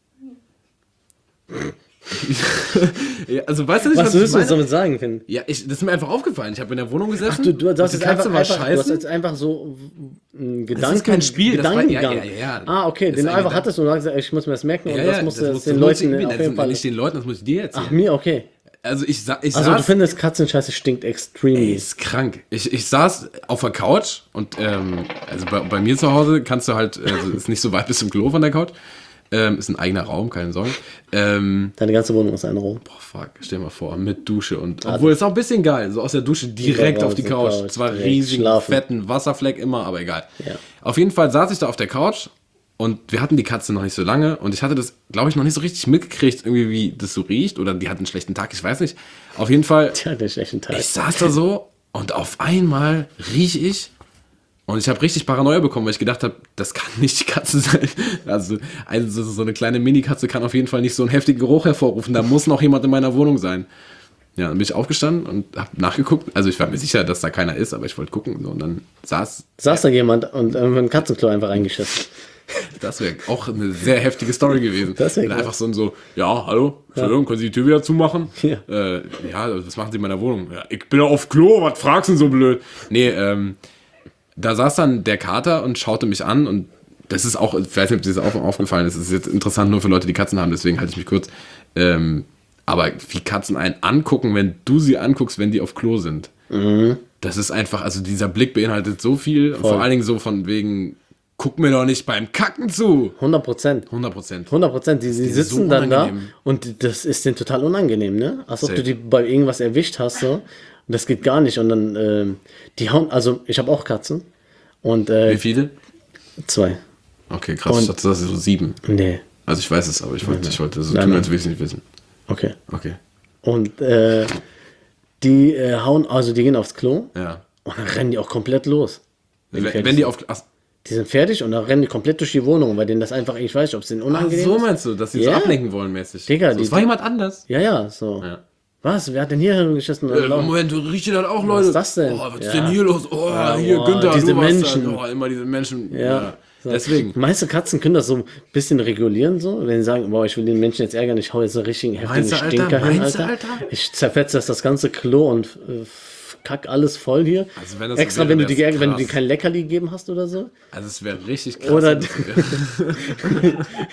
B: Ja, also weißt du nicht,
A: Was
B: was,
A: willst
B: ich
A: du uns
B: meine?
A: damit sagen, Finn?
B: Ja, ich, das ist mir einfach aufgefallen. Ich habe in der Wohnung gesessen.
A: Ach, du, du, du, hast
B: und
A: jetzt
B: die Katze
A: einfach,
B: war
A: einfach, du hast
B: scheiße.
A: jetzt einfach so einen Gedanken,
B: Das ist kein Spiel, das war-
A: Gedankengang.
B: ja, ja, ja.
A: Ah, okay,
B: Das
A: den
B: ist
A: du
B: ein
A: einfach
B: Gedanke.
A: hattest und du hast gesagt, ich muss mir das merken und
B: Ja,
A: das
B: ja,
A: muss
B: das
A: das
B: muss-
A: den
B: das muss ich
A: Leuten
B: irgendwie-
A: auf
B: das
A: jeden Fall...
B: Nicht den Leuten, das muss ich dir erzählen.
A: Ach, mir, okay.
B: Also ich, sa ich
A: Also du
B: saß...
A: findest Katzenscheiße stinkt extrem.
B: Ey, ist krank. Ich, ich saß auf der Couch und ähm, also bei, bei mir zu Hause kannst du halt, also ist nicht so weit bis zum Klo von der Couch. Ähm, ist ein eigener Raum, keine Sorge. Ähm,
A: Deine ganze Wohnung ist ein Raum.
B: boah, fuck, stell mal vor, mit Dusche und, obwohl, ist auch ein bisschen geil, so aus der Dusche direkt auf die
A: raus,
B: Couch.
A: Couch,
B: Zwar
A: direkt
B: riesigen,
A: schlafen.
B: fetten Wasserfleck immer, aber egal.
A: Ja.
B: Auf jeden Fall saß ich da auf der Couch und wir hatten die Katze noch nicht so lange und ich hatte das, glaube ich, noch nicht so richtig mitgekriegt, irgendwie wie das so riecht oder die hat einen schlechten Tag, ich weiß nicht. Auf jeden Fall,
A: Tja, der schlechten Tag.
B: ich saß da so und auf einmal rieche ich und ich habe richtig Paranoia bekommen, weil ich gedacht habe, das kann nicht die Katze sein. Also, also so eine kleine Mini-Katze kann auf jeden Fall nicht so einen heftigen Geruch hervorrufen. Da muss noch jemand in meiner Wohnung sein. Ja, dann bin ich aufgestanden und habe nachgeguckt. Also ich war mir sicher, dass da keiner ist, aber ich wollte gucken. So, und dann saß,
A: Saß da jemand und äh, ein Katzenklo einfach reingeschissen.
B: das wäre auch eine sehr heftige Story gewesen.
A: Das wär
B: Wenn
A: krass.
B: einfach so ein so, ja, hallo, Entschuldigung, können Sie die Tür wieder zumachen?
A: Ja.
B: Äh, ja, was machen Sie in meiner Wohnung? Ja, ich bin auf Klo, was fragst du denn so blöd? Nee, ähm, da saß dann der Kater und schaute mich an und das ist auch, ich weiß nicht, ob dir das auch aufgefallen ist, das ist jetzt interessant nur für Leute, die Katzen haben, deswegen halte ich mich kurz. Ähm, aber wie Katzen einen angucken, wenn du sie anguckst, wenn die auf Klo sind.
A: Mhm.
B: Das ist einfach, also dieser Blick beinhaltet so viel und vor allen Dingen so von wegen, guck mir doch nicht beim Kacken zu.
A: hundert Prozent.
B: hundert Prozent.
A: hundert Prozent. Die, die
B: ist
A: sitzen
B: so
A: dann da
B: unangenehm.
A: und das ist denen total unangenehm, ne? Als ob
B: Safe.
A: du die bei irgendwas erwischt hast, so. Und das geht gar nicht. Und dann, ähm, die hauen, also ich habe auch Katzen. Und,
B: Wie
A: äh,
B: viele?
A: zwei.
B: Okay, krass,
A: Und-
B: ich dachte, das ist so sieben.
A: Nee.
B: Also ich weiß es, aber ich wollte, ich wollte so
A: Nein,
B: tun,
A: nein.
B: als würde ich es nicht wissen.
A: Okay.
B: Okay,
A: Und, äh, die äh, hauen, also die gehen aufs Klo
B: ja.
A: und dann rennen die auch komplett los.
B: Wenn,
A: fertig
B: wenn die
A: sind.
B: auf... Ach,
A: Die sind fertig und dann rennen die komplett durch die Wohnung, weil denen das einfach, ich weiß nicht, ob es denen
B: ach
A: unangenehm
B: so
A: ist.
B: meinst du, dass sie
A: Ja.
B: so ablenken wollen mäßig.
A: Digga,
B: so,
A: die-
B: es war jemand anders.
A: Ja, ja, so.
B: Ja.
A: Was? Wer hat denn hier geschissen?
B: Äh, Moment, du riechst das auch, Leute.
A: ist das denn?
B: Oh, was ist
A: Ja.
B: denn hier los? Oh,
A: Ja,
B: hier,
A: boah,
B: Günther,
A: diese
B: du warst
A: Menschen.
B: Da. Oh, immer diese Menschen. Ja.
A: Ja. So.
B: Deswegen.
A: Die meisten Katzen können das so ein bisschen regulieren, so. Wenn sie sagen, boah, ich will den Menschen jetzt ärgern, ich hau jetzt einen richtigen heftigen
B: Meinst du, Alter?
A: Stinker hin,
B: Meinst du,
A: Alter.
B: Alter?
A: Ich zerfetze das, das ganze Klo und äh, kack alles voll hier.
B: Also wenn das so
A: Extra,
B: wäre,
A: wenn du, die,
B: wär's
A: wenn du dir
B: krass.
A: kein Leckerli gegeben hast oder so.
B: Also es wäre richtig krass.
A: Oder-
B: wenn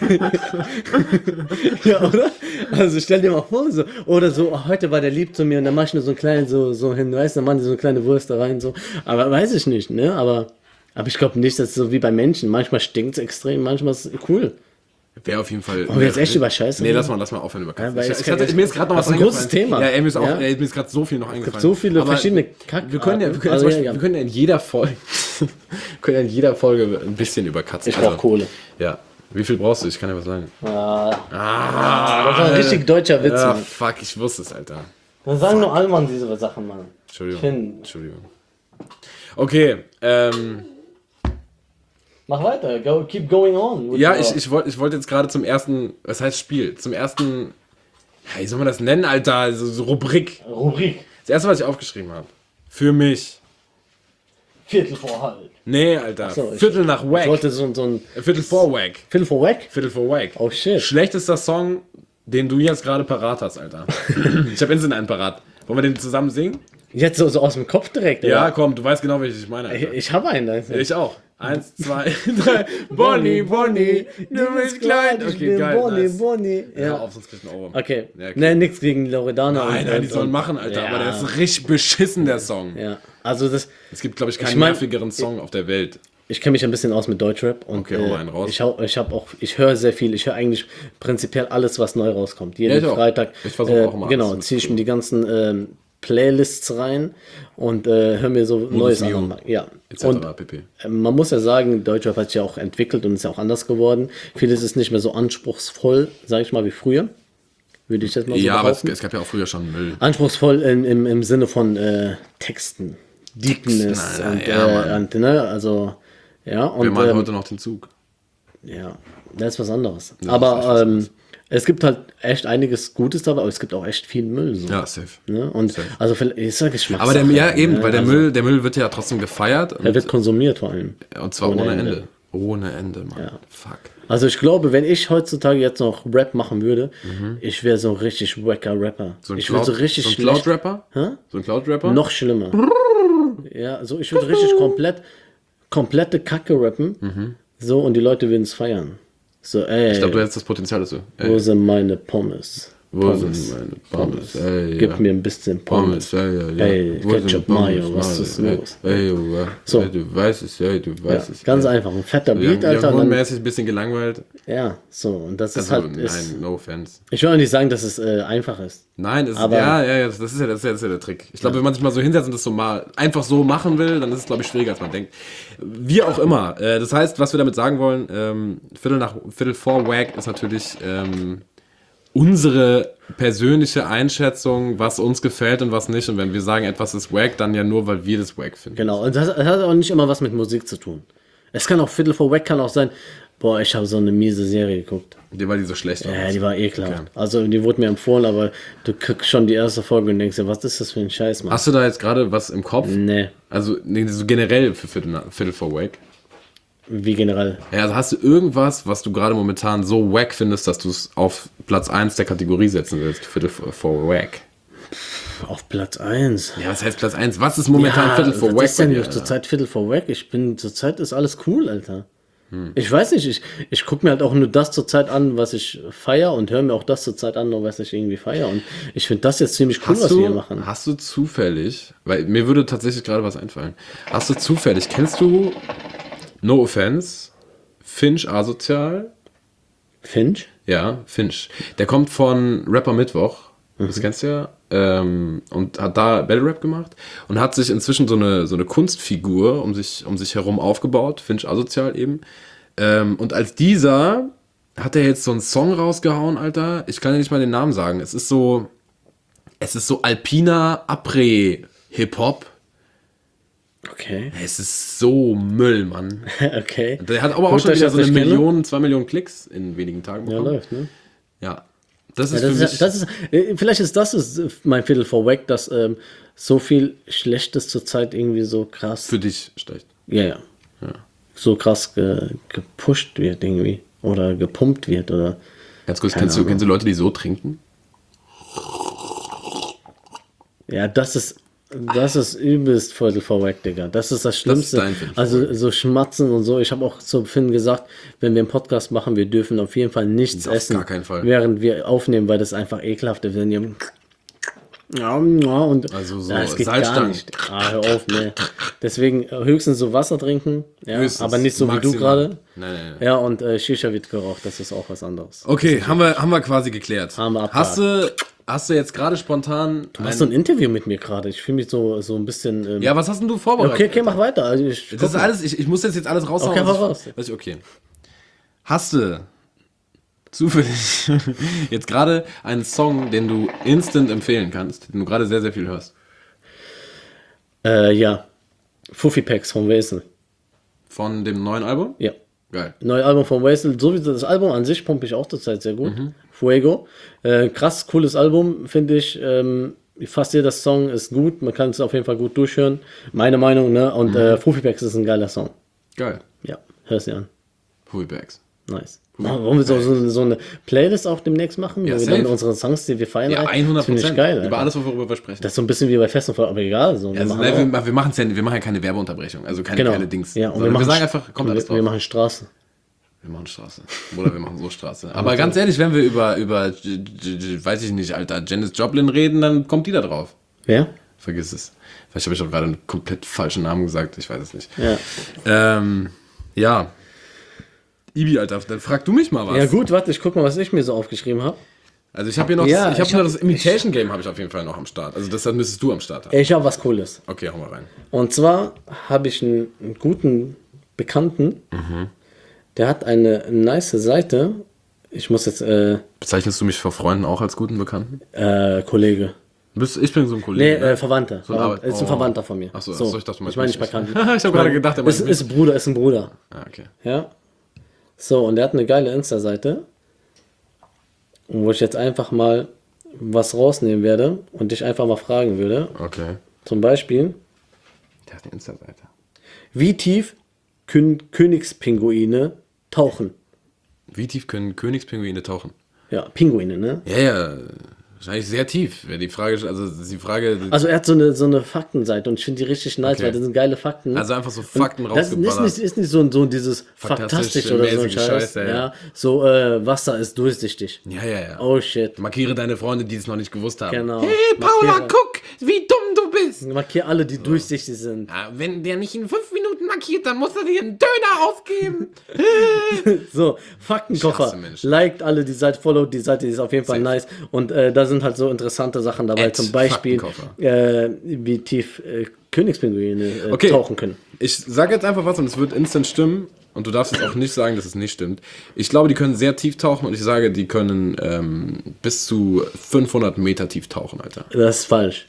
B: das-
A: Ja, oder? Also stell dir mal vor, so. Oder so, oh, heute war der lieb zu mir und dann mach ich nur so einen kleinen, so, so hin, weißt du, dann machen die so eine kleine Wurst da rein, so. Aber weiß ich nicht, ne? Aber, aber ich glaube nicht, dass es so wie bei Menschen. Manchmal stinkt es extrem, manchmal ist es cool.
B: Wäre auf jeden Fall.
A: Wollen wir jetzt echt über Scheiße
B: Nee,
A: reden?
B: lass mal, lass mal aufhören über Katzen.
A: Ja, weil
B: ich,
A: es
B: ich
A: kann-
B: hatte, mir ist gerade noch was
A: das ist ein großes
B: eingefallen.
A: Thema.
B: Ja, ey, mir ist, auch,
A: Ja.
B: ey, mir ist gerade so viel noch eingefallen.
A: so viele
B: Aber
A: verschiedene Kack-
B: wir können ja, wir können, ja
A: Also,
B: zum Beispiel,
A: ja, ja.
B: wir können ja in jeder Folge, wir können ja in jeder Folge ein bisschen über Katzen.
A: Ich brauch Kohle.
B: Ja. Wie viel brauchst du? Ich kann ja was sagen.
A: Ah,
B: Ah,
A: das war ein richtig deutscher Witz,
B: ja,
A: Mann.
B: fuck, ich wusste es, Alter.
A: Dann sagen nur Allmann diese Sachen, Mann.
B: Entschuldigung.
A: Finn.
B: Entschuldigung. Okay, ähm,
A: Mach weiter, go, keep going on. with
B: ja,
A: your-
B: ich, ich wollte ich wollt jetzt gerade zum ersten, was heißt Spiel? Zum ersten, ja, wie soll man das nennen, Alter? So, so Rubrik.
A: Rubrik.
B: Das erste, was ich aufgeschrieben habe. Für mich.
A: Viertel vor halb.
B: Nee, Alter.
A: so, ich-
B: Viertel nach
A: Ich
B: Wack.
A: wollte so, so ein
B: Viertel vor Wack.
A: Viertel vor Wack?
B: Viertel vor Wack.
A: Oh shit.
B: Schlechtester Song, den du jetzt gerade parat hast, Alter. Ich habe instant einen parat. Wollen wir den zusammen singen?
A: Jetzt so, so aus dem Kopf direkt,
B: Ja,
A: oder?
B: komm, du weißt genau, welches ich meine,
A: Ich,
B: Alter.
A: ich habe einen. Also.
B: Ich auch. Eins, zwei, drei. Bonnie, Bonnie, du bist klein.
A: Ich
B: Okay,
A: bin
B: geil.
A: Bonnie,
B: nice.
A: Bonnie.
B: Ja,
A: Ja.
B: auf, sonst kriegst du einen Ohrwurm.
A: Okay.
B: Ja, okay.
A: Ne, nix gegen Loredana.
B: Nein,
A: und,
B: nein, die
A: und-
B: sollen
A: und-
B: machen, Alter.
A: Ja.
B: Aber der ist richtig beschissen, der Song.
A: Ja, also das,
B: Es gibt, glaube ich, keinen
A: Ich mein-
B: nervigeren Song auf der Welt.
A: ich kenne mich ein bisschen aus mit Deutschrap und
B: Okay, hau mal einen raus.
A: ich, hau- ich habe auch, ich höre sehr viel, ich höre eigentlich prinzipiell alles, was neu rauskommt. Jeden
B: Ja, ich auch.
A: Freitag.
B: Ich versuche
A: äh,
B: auch immer
A: Genau,
B: alles
A: ziehe ich mir
B: mitzukriegen.
A: die ganzen ähm, Playlists rein und äh, höre mir so Neues
B: Mio,
A: an. Ja.
B: et
A: Und
B: cetera pp.
A: äh, man muss ja sagen, Deutschrap hat sich ja auch entwickelt und ist ja auch anders geworden. Vieles ist nicht mehr so anspruchsvoll, sage ich mal, wie früher. Würde ich jetzt mal so
B: Ja, aber es,
A: behaupten.
B: es gab ja auch früher schon Müll.
A: Anspruchsvoll in, im, im Sinne von äh, Texten. Deepness
B: Texten, Alter,
A: und,
B: ja,
A: äh,
B: Mann.
A: und, ne, also, ja.
B: Wir
A: Und,
B: meinen
A: ähm,
B: heute noch den Zug.
A: ja, das ist was anderes.
B: ist echt
A: aber
B: was
A: ähm,
B: anderes.
A: es gibt halt echt einiges Gutes dabei, aber es gibt auch echt viel Müll. So.
B: Ja, safe.
A: Ne? Und
B: Safe.
A: also vielleicht- ist ja Geschmackssache.
B: Aber der, ja, eben,
A: ne?
B: weil der
A: also,
B: Müll, der Müll wird ja trotzdem gefeiert. Und,
A: er wird konsumiert vor allem.
B: und zwar ohne,
A: ohne
B: Ende.
A: Ende.
B: Ohne Ende, Mann.
A: Ja.
B: Fuck.
A: Also ich glaube, wenn ich heutzutage jetzt noch Rap machen würde, ich wäre so ein richtig wacker Rapper.
B: So ein
A: ich würde so richtig
B: so ein
A: schlecht,
B: Cloud-Rapper?
A: Hä?
B: So ein Cloud-Rapper?
A: noch schlimmer. Ja, so ich würde richtig komplett komplette Kacke rappen. So und die Leute würden es feiern. So, ey,
B: Ich glaube, du hättest das Potenzial dazu. Ey,
A: wo sind meine Pommes?
B: wo
A: Pommes.
B: sind meine Pommes? Ey,
A: Gib
B: ja.
A: mir ein bisschen Pommes.
B: Pommes, ja, ja, ja.
A: Ey,
B: Wo sind
A: Ketchup,
B: Pommes,
A: Mayo, was ist
B: Mayo?
A: los?
B: Ey, ey,
A: So.
B: ey, du weißt es, ey, du
A: Ja,
B: weißt es.
A: ganz
B: ey.
A: einfach, ein fetter
B: Wir,
A: Beat,
B: wir
A: Alter.
B: haben
A: und dann,
B: mäßig ein bisschen gelangweilt.
A: ja, so, und das ist
B: Also,
A: halt, ist,
B: nein, no offense.
A: ich will auch nicht sagen, dass es äh, einfach ist.
B: Nein, es,
A: Aber-
B: ja, ja, ja, das ist ja, das ist ja, das ist ja der Trick. Ich glaube, wenn man sich mal so hinsetzt und das so mal einfach so machen will, dann ist es, glaube ich, schwieriger, als man denkt. Wie auch immer. Äh, das heißt, was wir damit sagen wollen, ähm, Viertel nach Viertel vor Wack ist natürlich ähm, unsere persönliche Einschätzung, was uns gefällt und was nicht. Und wenn wir sagen, etwas ist Wack, dann ja nur, weil wir das Wack finden.
A: Genau, und das, das hat auch nicht immer was mit Musik zu tun. Es kann auch Viertel vor Wack kann auch sein, boah, ich habe so eine miese Serie geguckt.
B: Die, weil die so schlecht war.
A: Ja, die war ekelhaft.
B: Okay.
A: Also die wurde mir empfohlen, aber du kriegst schon die erste Folge und denkst dir, was ist das für ein Scheiß, Mann?
B: Hast du da jetzt gerade was im Kopf?
A: Nee,
B: Also nee, so generell für Viertel, nach- Viertel vor Wack?
A: wie generell.
B: Ja, also hast du irgendwas, was du gerade momentan so wack findest, dass du es auf Platz eins der Kategorie setzen willst? Viertel vor wack.
A: Auf Platz eins.
B: Ja, was heißt Platz eins? Was ist momentan Viertel vor
A: was
B: wack
A: ist
B: bei
A: denn
B: dir? Alter?
A: zurzeit Viertel vor Wack? Ich bin, zurzeit ist alles cool, Alter.
B: Hm.
A: Ich weiß nicht, ich, ich gucke mir halt auch nur das zurzeit an, was ich feier und höre mir auch das zurzeit an, was ich irgendwie feier. Und ich finde das jetzt ziemlich cool,
B: Hast
A: was
B: du,
A: wir hier machen.
B: hast du zufällig, weil mir würde tatsächlich gerade was einfallen, hast du zufällig, kennst du, no offense, Finch Asozial?
A: Finch?
B: Ja, Finch. Der kommt von Rapper Mittwoch, das kennst du ja, ähm, und hat da Battle Rap gemacht und hat sich inzwischen so eine, so eine Kunstfigur um sich, um sich herum aufgebaut, Finch Asozial eben. Ähm, und als dieser hat er jetzt so einen Song rausgehauen, Alter. Ich kann dir nicht mal den Namen sagen. Es ist so, es ist so alpiner Après-Hip-Hop.
A: Okay.
B: Es ist so Müll, Mann.
A: Okay.
B: Der hat aber auch
A: Gut,
B: schon
A: dass ich
B: wieder
A: das
B: so eine
A: nicht kenne.
B: Million, zwei Millionen Klicks in wenigen Tagen
A: Ja,
B: bekommen.
A: läuft, ne?
B: Ja. Das
A: Ja,
B: ist
A: das,
B: für
A: ist,
B: mich...
A: das ist, äh, vielleicht ist das ist mein Viertel vor Wack, dass ähm, so viel Schlechtes zurzeit irgendwie so krass,
B: für dich schlecht.
A: ja, ja, so krass ge, gepusht wird irgendwie oder gepumpt wird oder
B: Ganz kurz,
A: Keine
B: kennst du,
A: Ahnung.
B: kennst du Leute, die so trinken?
A: ja, das ist das ist übelst Viertel vor Wack, Digga. Das ist das Schlimmste.
B: dein Viertel vor
A: Also so schmatzen und so. Ich habe auch zu Finn gesagt, wenn wir einen Podcast machen, wir dürfen auf jeden Fall nichts
B: Auf
A: essen,
B: gar keinen Fall.
A: während wir aufnehmen, weil das einfach ekelhaft ist. Wenn ihr ja, ja, und
B: Also so
A: das geht gar
B: Salzstangen.
A: nicht. Ah, hör auf, ne. Deswegen höchstens so Wasser trinken, ja,
B: Höchstens.
A: aber nicht so wie du
B: Maximal.
A: gerade.
B: Nein, nein, nein.
A: Ja, und äh, Shisha wird geraucht, das ist auch was anderes.
B: Okay, haben wir, haben wir quasi geklärt.
A: Haben wir abgehakt.
B: hast, du, hast du jetzt gerade spontan...
A: Du machst so ein Interview mit mir gerade. Ich fühle mich so, so ein bisschen. Ähm,
B: ja, was hast denn du vorbereitet?
A: okay, okay, mach weiter. Also ich,
B: Das ist alles, ich, ich muss jetzt, jetzt alles raushauen.
A: Okay,
B: was
A: hau
B: ich,
A: raus.
B: Was ich, okay. Hast du zufällig jetzt gerade einen Song, den du instant empfehlen kannst, den du gerade sehr, sehr viel hörst?
A: Äh, ja. Fuffi Packs von Wesel.
B: Von dem neuen Album?
A: Ja.
B: Geil.
A: Neues Album von Wesel. Sowieso das Album an sich pumpe ich auch zurzeit sehr gut. Fuego. Äh, krass, cooles Album, finde ich. Ähm, fast jeder Song ist gut. Man kann es auf jeden Fall gut durchhören. Meine Meinung, ne? Und äh, Fuffi Packs ist ein geiler Song.
B: Geil.
A: Ja, hör's dir an.
B: Hui Bags.
A: Nice. Wollen wir so, so, so eine Playlist auch demnächst machen?
B: Ja,
A: wo wir
B: safe.
A: dann unsere Songs, die wir feiern,
B: Ja,
A: rein-
B: hundert
A: Das finde
B: Prozent.
A: ich geil.
B: Über
A: Alter.
B: alles, worüber wir sprechen.
A: Das ist so ein bisschen wie bei Fest und Flauschig, aber egal. So, wir
B: also,
A: machen
B: ne,
A: auch-
B: wir, wir, machen's ja, wir machen ja keine Werbeunterbrechung, also keine
A: genau.
B: geile Dings.
A: Ja, und wir,
B: Sondern
A: machen,
B: wir sagen einfach, kommt
A: wir,
B: alles drauf.
A: wir machen Straße.
B: Wir machen Straße. Oder wir machen so Straße. Aber ganz ehrlich, wenn wir über, über J- J- J- weiß ich nicht, Alter, Janis Joplin reden, dann kommt die da drauf.
A: Wer?
B: Vergiss es. Vielleicht habe ich auch gerade einen komplett falschen Namen gesagt, ich weiß es nicht.
A: Ja.
B: Ähm, ja. Ibi, Alter, dann frag du mich mal was.
A: Ja gut, warte, ich guck mal, was ich mir so aufgeschrieben habe.
B: Also ich habe hier noch,
A: Ja,
B: ich habe
A: ich
B: nur
A: hab-
B: das Imitation Game habe ich auf jeden Fall noch am Start. Also das müsstest du am Start haben.
A: Ich habe was Cooles.
B: Okay, hau mal rein.
A: Und zwar habe ich einen, einen guten Bekannten, der hat eine nice Seite. Ich muss jetzt, äh,
B: Bezeichnest du mich vor Freunden auch als guten Bekannten?
A: äh, Kollege.
B: Bist, ich bin so ein
A: Nee,
B: Kollege.
A: äh, Verwandter.
B: So ein
A: Verwandt-
B: Arbeit-
A: ist ein
B: oh.
A: Verwandter von mir.
B: Ach so, ach so, ich dachte, du meinst
A: ich meine nicht
B: mich.
A: Bekannten.
B: Ich hab gerade gedacht, er meint
A: ist,
B: mich.
A: ist ein Bruder, ist ein Bruder.
B: Ah, okay.
A: Ja. So, und der hat eine geile Insta-Seite, wo ich jetzt einfach mal was rausnehmen werde und dich einfach mal fragen würde.
B: Okay.
A: Zum Beispiel,
B: Der hat eine Insta-Seite.
A: wie tief können Königspinguine tauchen?
B: Wie tief können Königspinguine tauchen?
A: Ja, Pinguine, ne?
B: Ja, ja, wahrscheinlich sehr tief. Wäre die Frage, also die Frage,
A: Also er hat so eine, so eine Faktenseite und ich finde die richtig nice,
B: Okay.
A: weil das sind geile Fakten.
B: also einfach so Fakten
A: Und das ist
B: rausgeballert.
A: nicht, ist nicht so, so dieses
B: Faktastisch,
A: faktastisch oder so ein
B: mäßige
A: Scheiß.
B: Scheiße, ja.
A: ja. So, äh, Wasser ist durchsichtig.
B: Ja, ja, ja.
A: Oh shit.
B: Markiere deine Freunde, die es noch nicht gewusst haben.
A: Genau.
B: Hey, Paula,
A: Markiere-
B: guck, wie dumm du bist.
A: Markier alle, die durchsichtig sind.
B: Ja, wenn der nicht in fünf Minuten markiert, dann muss er dir einen Döner aufgeben.
A: So,
B: Ich
A: Faktenkoffer.
B: hasse Menschen.
A: Liked alle die Seite, followed die Seite, die ist auf jeden Fall
B: Safe.
A: nice. Und äh, da sind halt so interessante Sachen dabei.
B: Ad
A: Zum Beispiel,
B: Faktenkoffer.
A: äh, wie tief äh, Königspinguine äh,
B: Okay.
A: tauchen können.
B: Ich sage jetzt einfach was und es wird instant stimmen. Und du darfst jetzt auch nicht sagen, dass es nicht stimmt. Ich glaube, die können sehr tief tauchen und ich sage, die können ähm, bis zu fünfhundert Meter tief tauchen, Alter.
A: Das ist falsch.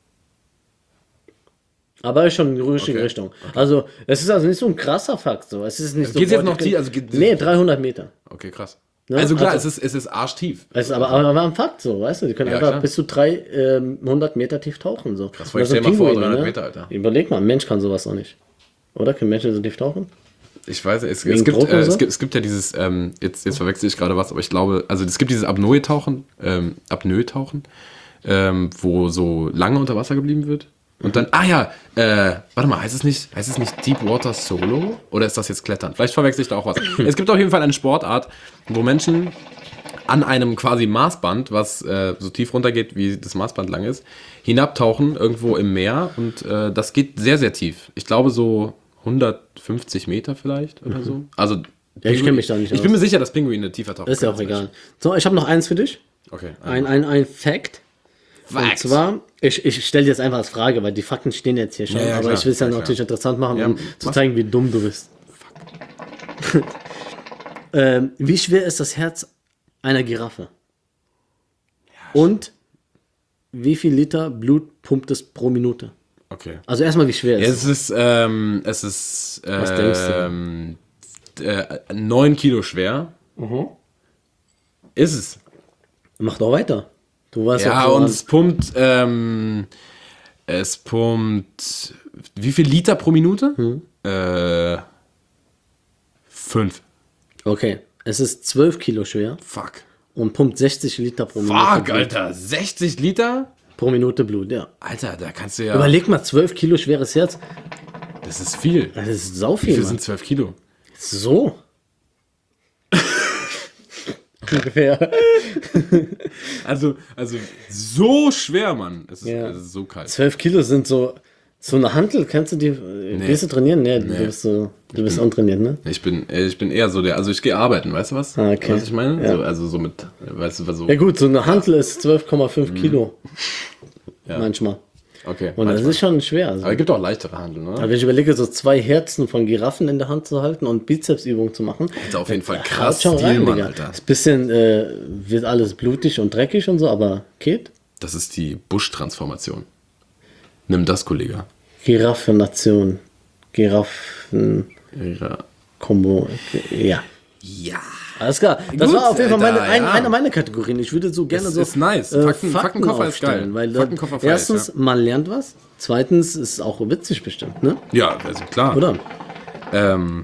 A: Aber ist schon in die richtige
B: Okay.
A: Richtung. Also, es ist also nicht so ein krasser Fakt. So. Es ist nicht so.
B: Geht's jetzt
A: boah,
B: noch
A: die
B: tief?
A: können-
B: Also geht-
A: nee, dreihundert Meter.
B: Okay, krass.
A: Ne?
B: Also klar,
A: Also-
B: es, ist, es ist arschtief.
A: Es ist aber, aber, aber ein Fakt so, weißt du? Die können
B: Ja,
A: einfach
B: klar.
A: bis zu dreihundert Meter tief tauchen. So.
B: Krass,
A: Und das
B: stell
A: sind
B: dir mal vor,
A: Pinguine,
B: dreihundert
A: ne?
B: Meter, Alter.
A: Überleg mal, ein Mensch kann sowas auch nicht. Oder? Können Menschen so tief tauchen?
B: Ich weiß, es,
A: Wegen
B: es, gibt,
A: Druck
B: äh,
A: und so?
B: es, gibt, es gibt ja dieses, ähm, jetzt, jetzt verwechsel ich gerade was, aber ich glaube, also es gibt dieses Apnoe-Tauchen, ähm, Apnoe-Tauchen, ähm, wo so lange unter Wasser geblieben wird. Und dann, ah ja, äh, warte mal, heißt es nicht, heißt es nicht Deepwater Solo? Oder ist das jetzt Klettern? Vielleicht verwechsel ich da auch was. Es gibt auf jeden Fall eine Sportart, wo Menschen an einem quasi Maßband, was äh, so tief runtergeht, wie das Maßband lang ist, hinabtauchen irgendwo im Meer und äh, das geht sehr, sehr tief. Ich glaube so hundertfünfzig Meter vielleicht oder so. Also
A: Ja, ich kenn mich da nicht
B: Ich
A: aus.
B: bin mir sicher, dass Pinguine tiefer tauchen.
A: Ist ja
B: können
A: auch
B: als
A: egal.
B: Menschen.
A: So, ich habe noch eins für dich.
B: Okay.
A: Ein, ein, ein Fact. Und
B: Facts.
A: zwar, ich, ich stelle dir jetzt einfach als Frage, weil die Fakten stehen jetzt hier schon,
B: Ja, ja,
A: aber
B: klar.
A: ich will es ja
B: Ja, klar.
A: natürlich interessant machen,
B: Ja,
A: um zu
B: mach.
A: zeigen, wie dumm du bist. ähm, wie schwer ist das Herz einer Giraffe? Und wie viel Liter Blut pumpt es pro Minute?
B: Okay.
A: Also erstmal, wie schwer
B: Ja,
A: ist es?
B: es ist, ähm, es ist
A: Was denkst du?
B: ähm, äh, neun Kilo schwer.
A: Mhm.
B: Ist es.
A: Mach doch weiter. Du warst
B: Ja,
A: auch so
B: und
A: an-
B: es pumpt, ähm, es pumpt, wie viel Liter pro Minute?
A: Hm.
B: Äh, fünf.
A: Okay, es ist zwölf Kilo schwer
B: Fuck.
A: und pumpt sechzig Liter pro Minute.
B: Fuck,
A: Blut.
B: Alter. sechzig Liter?
A: Pro Minute Blut, ja.
B: Alter, da kannst du ja,
A: Überleg mal, zwölf Kilo schweres Herz.
B: das ist viel.
A: Das ist sau
B: Wie
A: viel,
B: viel
A: Mann.
B: sind zwölf Kilo?
A: So. Ungefähr.
B: Also, also so schwer, Mann. Es ist,
A: Ja.
B: es ist so kalt.
A: zwölf Kilo sind so, so eine Hantel. Kennst du die? Nee. Gehst du trainieren? Nee, du bist so, du bist untrainiert, ne?
B: Ich bin, äh, ich bin eher so der, also ich gehe arbeiten, weißt du was?
A: Ah, okay.
B: Was ich meine?
A: Ja.
B: So, also so mit, weißt du, was so.
A: Ja gut, so eine Hantel ist zwölf Komma fünf Kilo.
B: Ja.
A: Manchmal.
B: Okay.
A: Und das
B: manchmal.
A: ist schon schwer. Also.
B: Aber es gibt auch leichtere Handeln, ne?
A: Aber wenn ich überlege, so zwei Herzen von Giraffen in der Hand zu halten und Bizepsübungen zu machen.
B: Das ist auf jeden Fall
A: haut
B: krass
A: schon
B: Stil,
A: rein,
B: Mann,
A: Digga.
B: Alter.
A: Ist ein bisschen, äh, wird alles blutig und dreckig und so, aber geht.
B: Das ist die Busch-Transformation. Nimm das, Kollege.
A: Giraffennation. Giraffen-Kombo.
B: Ja.
A: Ja.
B: Ja.
A: Alles klar. Das
B: Gut,
A: war auf jeden Fall meine,
B: Alter,
A: ein,
B: ja.
A: eine meiner Kategorien. Ich würde so gerne
B: Ist-
A: so
B: ist nice. Fakten- Faktenkoffer ist geil.
A: aufstellen, Weil
B: Faktenkoffer
A: da,
B: feier ich,
A: erstens,
B: ja.
A: man lernt was. Zweitens ist es auch witzig bestimmt, ne?
B: Ja, also klar.
A: Oder?
B: Ähm,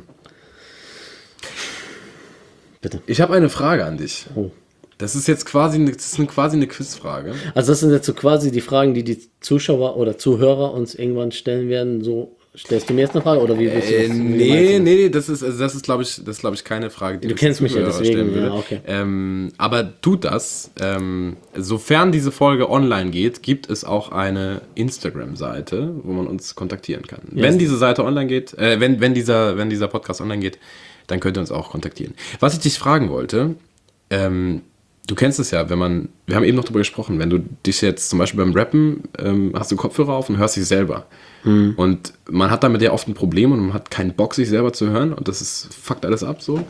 A: Bitte.
B: ich habe eine Frage an dich.
A: Oh.
B: Das ist jetzt quasi, eine, das ist eine, quasi eine Quizfrage.
A: Also das sind jetzt so quasi die Fragen, die die Zuschauer oder Zuhörer uns irgendwann stellen werden. So stellst du mir jetzt eine Frage oder wie willst du
B: Äh,
A: das? wie meinst
B: nee,
A: du das?
B: nee, das ist, also das ist, glaube ich, das ist, glaube ich, keine Frage, die
A: Du
B: ich
A: kennst mich ja,
B: Zuhörer
A: deswegen,
B: stellen würde.
A: ja, okay.
B: Ähm, aber tut das. Ähm, sofern diese Folge online geht, gibt es auch eine Instagram-Seite, wo man uns kontaktieren kann. Wenn diese Seite online geht, äh, wenn, wenn, dieser, wenn dieser Podcast online geht, dann könnt ihr uns auch kontaktieren. Was ich dich fragen wollte, ähm, du kennst es ja, wenn man, wir haben eben noch drüber gesprochen, wenn du dich jetzt zum Beispiel beim Rappen, ähm, hast du Kopfhörer auf und hörst dich selber. Mhm. Und man hat damit ja oft ein Problem und man hat keinen Bock, sich selber zu hören und das ist, fuckt alles ab so.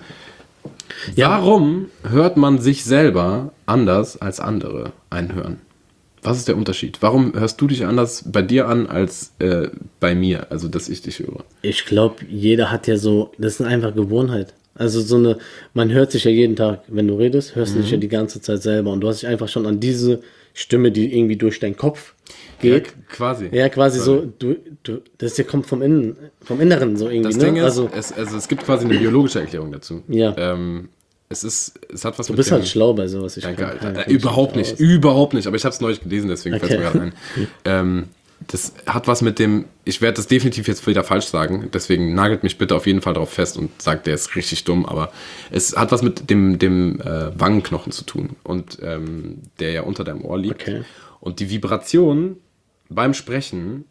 B: Ja. Warum hört man sich selber anders als andere einhören? Was ist der Unterschied? Warum hörst du dich anders bei dir an als äh, bei mir, also dass ich dich höre?
A: Ich glaube, jeder hat ja so, das ist einfach Gewohnheit. Also so eine, man hört sich ja jeden Tag, wenn du redest, hörst du mhm. dich ja die ganze Zeit selber und du hast dich einfach schon an diese Stimme, die irgendwie durch deinen Kopf geht.
B: Ja, quasi.
A: Ja, quasi Sorry. so, du, du, das hier kommt vom Innen, vom Inneren so irgendwie.
B: Das
A: ne?
B: Ding ist,
A: also,
B: es, also es gibt quasi eine biologische Erklärung dazu.
A: Ja.
B: Ähm, es ist, es hat was
A: du
B: mit
A: bist
B: dem,
A: halt schlau bei sowas. Ich
B: danke,
A: kann,
B: Alter.
A: kann,
B: Äh, überhaupt nicht, aus. überhaupt nicht. Aber ich habe es neulich gelesen, deswegen
A: okay.
B: fällt es mir gerade ein. ähm, das hat was mit dem, ich werde das definitiv jetzt wieder falsch sagen, deswegen nagelt mich bitte auf jeden Fall drauf fest und sagt, der ist richtig dumm, aber es hat was mit dem, dem äh, Wangenknochen zu tun und ähm, der ja unter deinem Ohr liegt.
A: Okay.
B: Und die Vibration beim Sprechen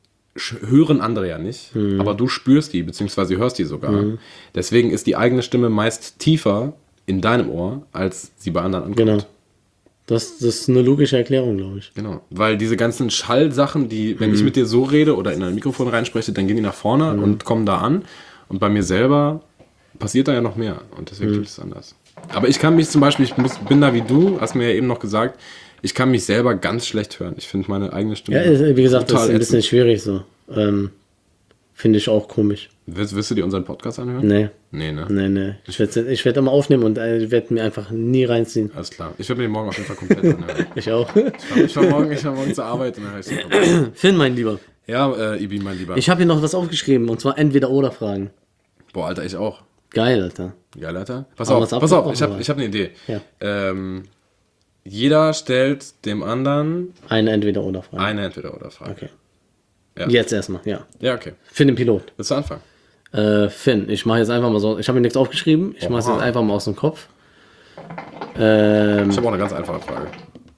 B: hören andere ja nicht, mhm. aber du spürst die, beziehungsweise hörst die sogar. Mhm. Deswegen ist die eigene Stimme meist tiefer in deinem Ohr, als sie bei anderen ankommt.
A: Genau. Das, das ist eine logische Erklärung, glaube ich.
B: Genau, weil diese ganzen Schallsachen, die, wenn mhm. ich mit dir so rede oder in ein Mikrofon reinspreche, dann gehen die nach vorne mhm. und kommen da an. Und bei mir selber passiert da ja noch mehr und deswegen mhm. tut es anders. Aber ich kann mich zum Beispiel, ich muss, bin da wie du, hast mir ja eben noch gesagt, ich kann mich selber ganz schlecht hören. Ich finde meine eigene Stimme
A: ja, wie gesagt, das ist ein bisschen
B: ätzend.
A: schwierig so. Ähm, finde ich auch komisch.
B: Wirst, wirst du dir unseren Podcast anhören?
A: Nee.
B: Nee, ne?
A: Nee, nee. Ich werde ich werd immer aufnehmen und äh, werde mir einfach nie reinziehen.
B: Alles klar. Ich werde mir den morgen auf jeden Fall komplett anhören.
A: Ich auch.
B: Ich fahre ich fahr morgen, ich fahr morgen zur Arbeit und dann höre ich es komplett.
A: Finn, mein Lieber.
B: Ja, äh, Ibi, mein Lieber.
A: Ich habe hier noch was aufgeschrieben und zwar Entweder-Oder-Fragen.
B: Boah, Alter, ich auch.
A: Geil, Alter.
B: Geil, Alter. Pass
A: Aber
B: auf,
A: was
B: pass auf, ich habe
A: oder?
B: ich hab eine Idee.
A: Ja.
B: Ähm, jeder stellt dem anderen
A: eine Entweder-Oder-Frage.
B: Eine Entweder-Oder-Frage.
A: Okay.
B: Ja.
A: Jetzt erstmal, ja.
B: Ja, okay.
A: Finn, den Pilot.
B: Willst du anfangen?
A: Äh, Finn, ich mache jetzt einfach mal so, ich habe mir nichts aufgeschrieben, ich mache es jetzt einfach mal aus dem Kopf. Ähm,
B: ich habe auch eine ganz einfache Frage.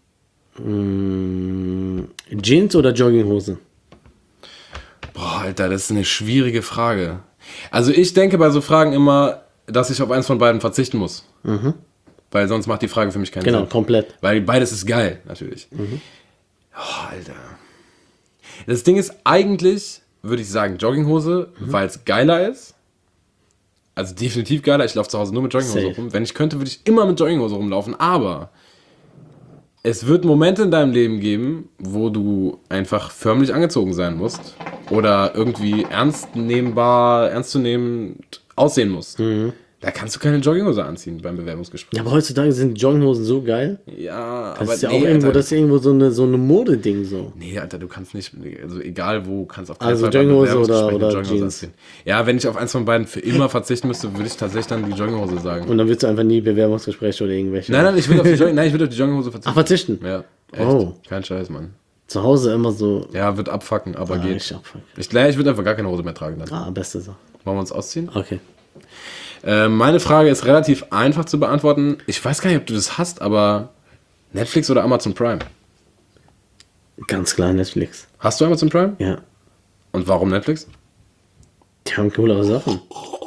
A: Mh, Jeans oder Jogginghose?
B: Boah, Alter, das ist eine schwierige Frage. Also ich denke bei so Fragen immer, dass ich auf eins von beiden verzichten muss.
A: Mhm.
B: Weil sonst macht die Frage für mich keinen
A: genau,
B: Sinn.
A: Genau, komplett.
B: Weil beides ist geil, natürlich.
A: Mhm.
B: Oh, Alter. Das Ding ist eigentlich, würde ich sagen, Jogginghose, mhm. weil es geiler ist. Also definitiv geiler. Ich laufe zu Hause nur mit Jogginghose
A: Safe.
B: rum. Wenn ich könnte, würde ich immer mit Jogginghose rumlaufen. Aber es wird Momente in deinem Leben geben, wo du einfach förmlich angezogen sein musst. Oder irgendwie ernst nehmbar, ernstzunehmend aussehen musst.
A: Mhm.
B: Da kannst du keine Jogginghose anziehen beim Bewerbungsgespräch.
A: Ja, aber heutzutage sind Jogginghosen so geil.
B: Ja,
A: das
B: aber
A: ist ja
B: nee,
A: auch irgendwo,
B: Alter,
A: das ist irgendwo so eine, so eine Mode-Ding so.
B: Nee, Alter, du kannst nicht, also egal wo, kannst auf keinen
A: Also
B: Fall beim
A: Jogginghose
B: Bewerbungsgespräch
A: oder-
B: eine
A: oder
B: Jogginghose
A: Jeans.
B: anziehen. Ja, wenn ich auf eins von beiden für immer verzichten müsste, würde ich tatsächlich dann die Jogginghose sagen.
A: Und dann willst du einfach nie Bewerbungsgespräche oder irgendwelche.
B: Nein, nein, ich will auf die, Jogging, nein, ich will auf die Jogginghose verzichten.
A: Ach, verzichten?
B: Ja, echt.
A: Oh.
B: Kein Scheiß, Mann.
A: Zu Hause immer so.
B: Ja, wird abfucken, aber
A: Ah,
B: geht.
A: ich abfuck.
B: Ich, ich würde einfach gar keine Hose mehr tragen dann.
A: Ah, beste Sache.
B: Wollen wir uns ausziehen?
A: Okay.
B: Äh, meine Frage ist relativ einfach zu beantworten. Ich weiß gar nicht, ob du das hast, aber Netflix oder Amazon Prime?
A: Ganz klar Netflix.
B: Hast du Amazon Prime?
A: Ja.
B: Und warum Netflix?
A: Die haben coolere Sachen.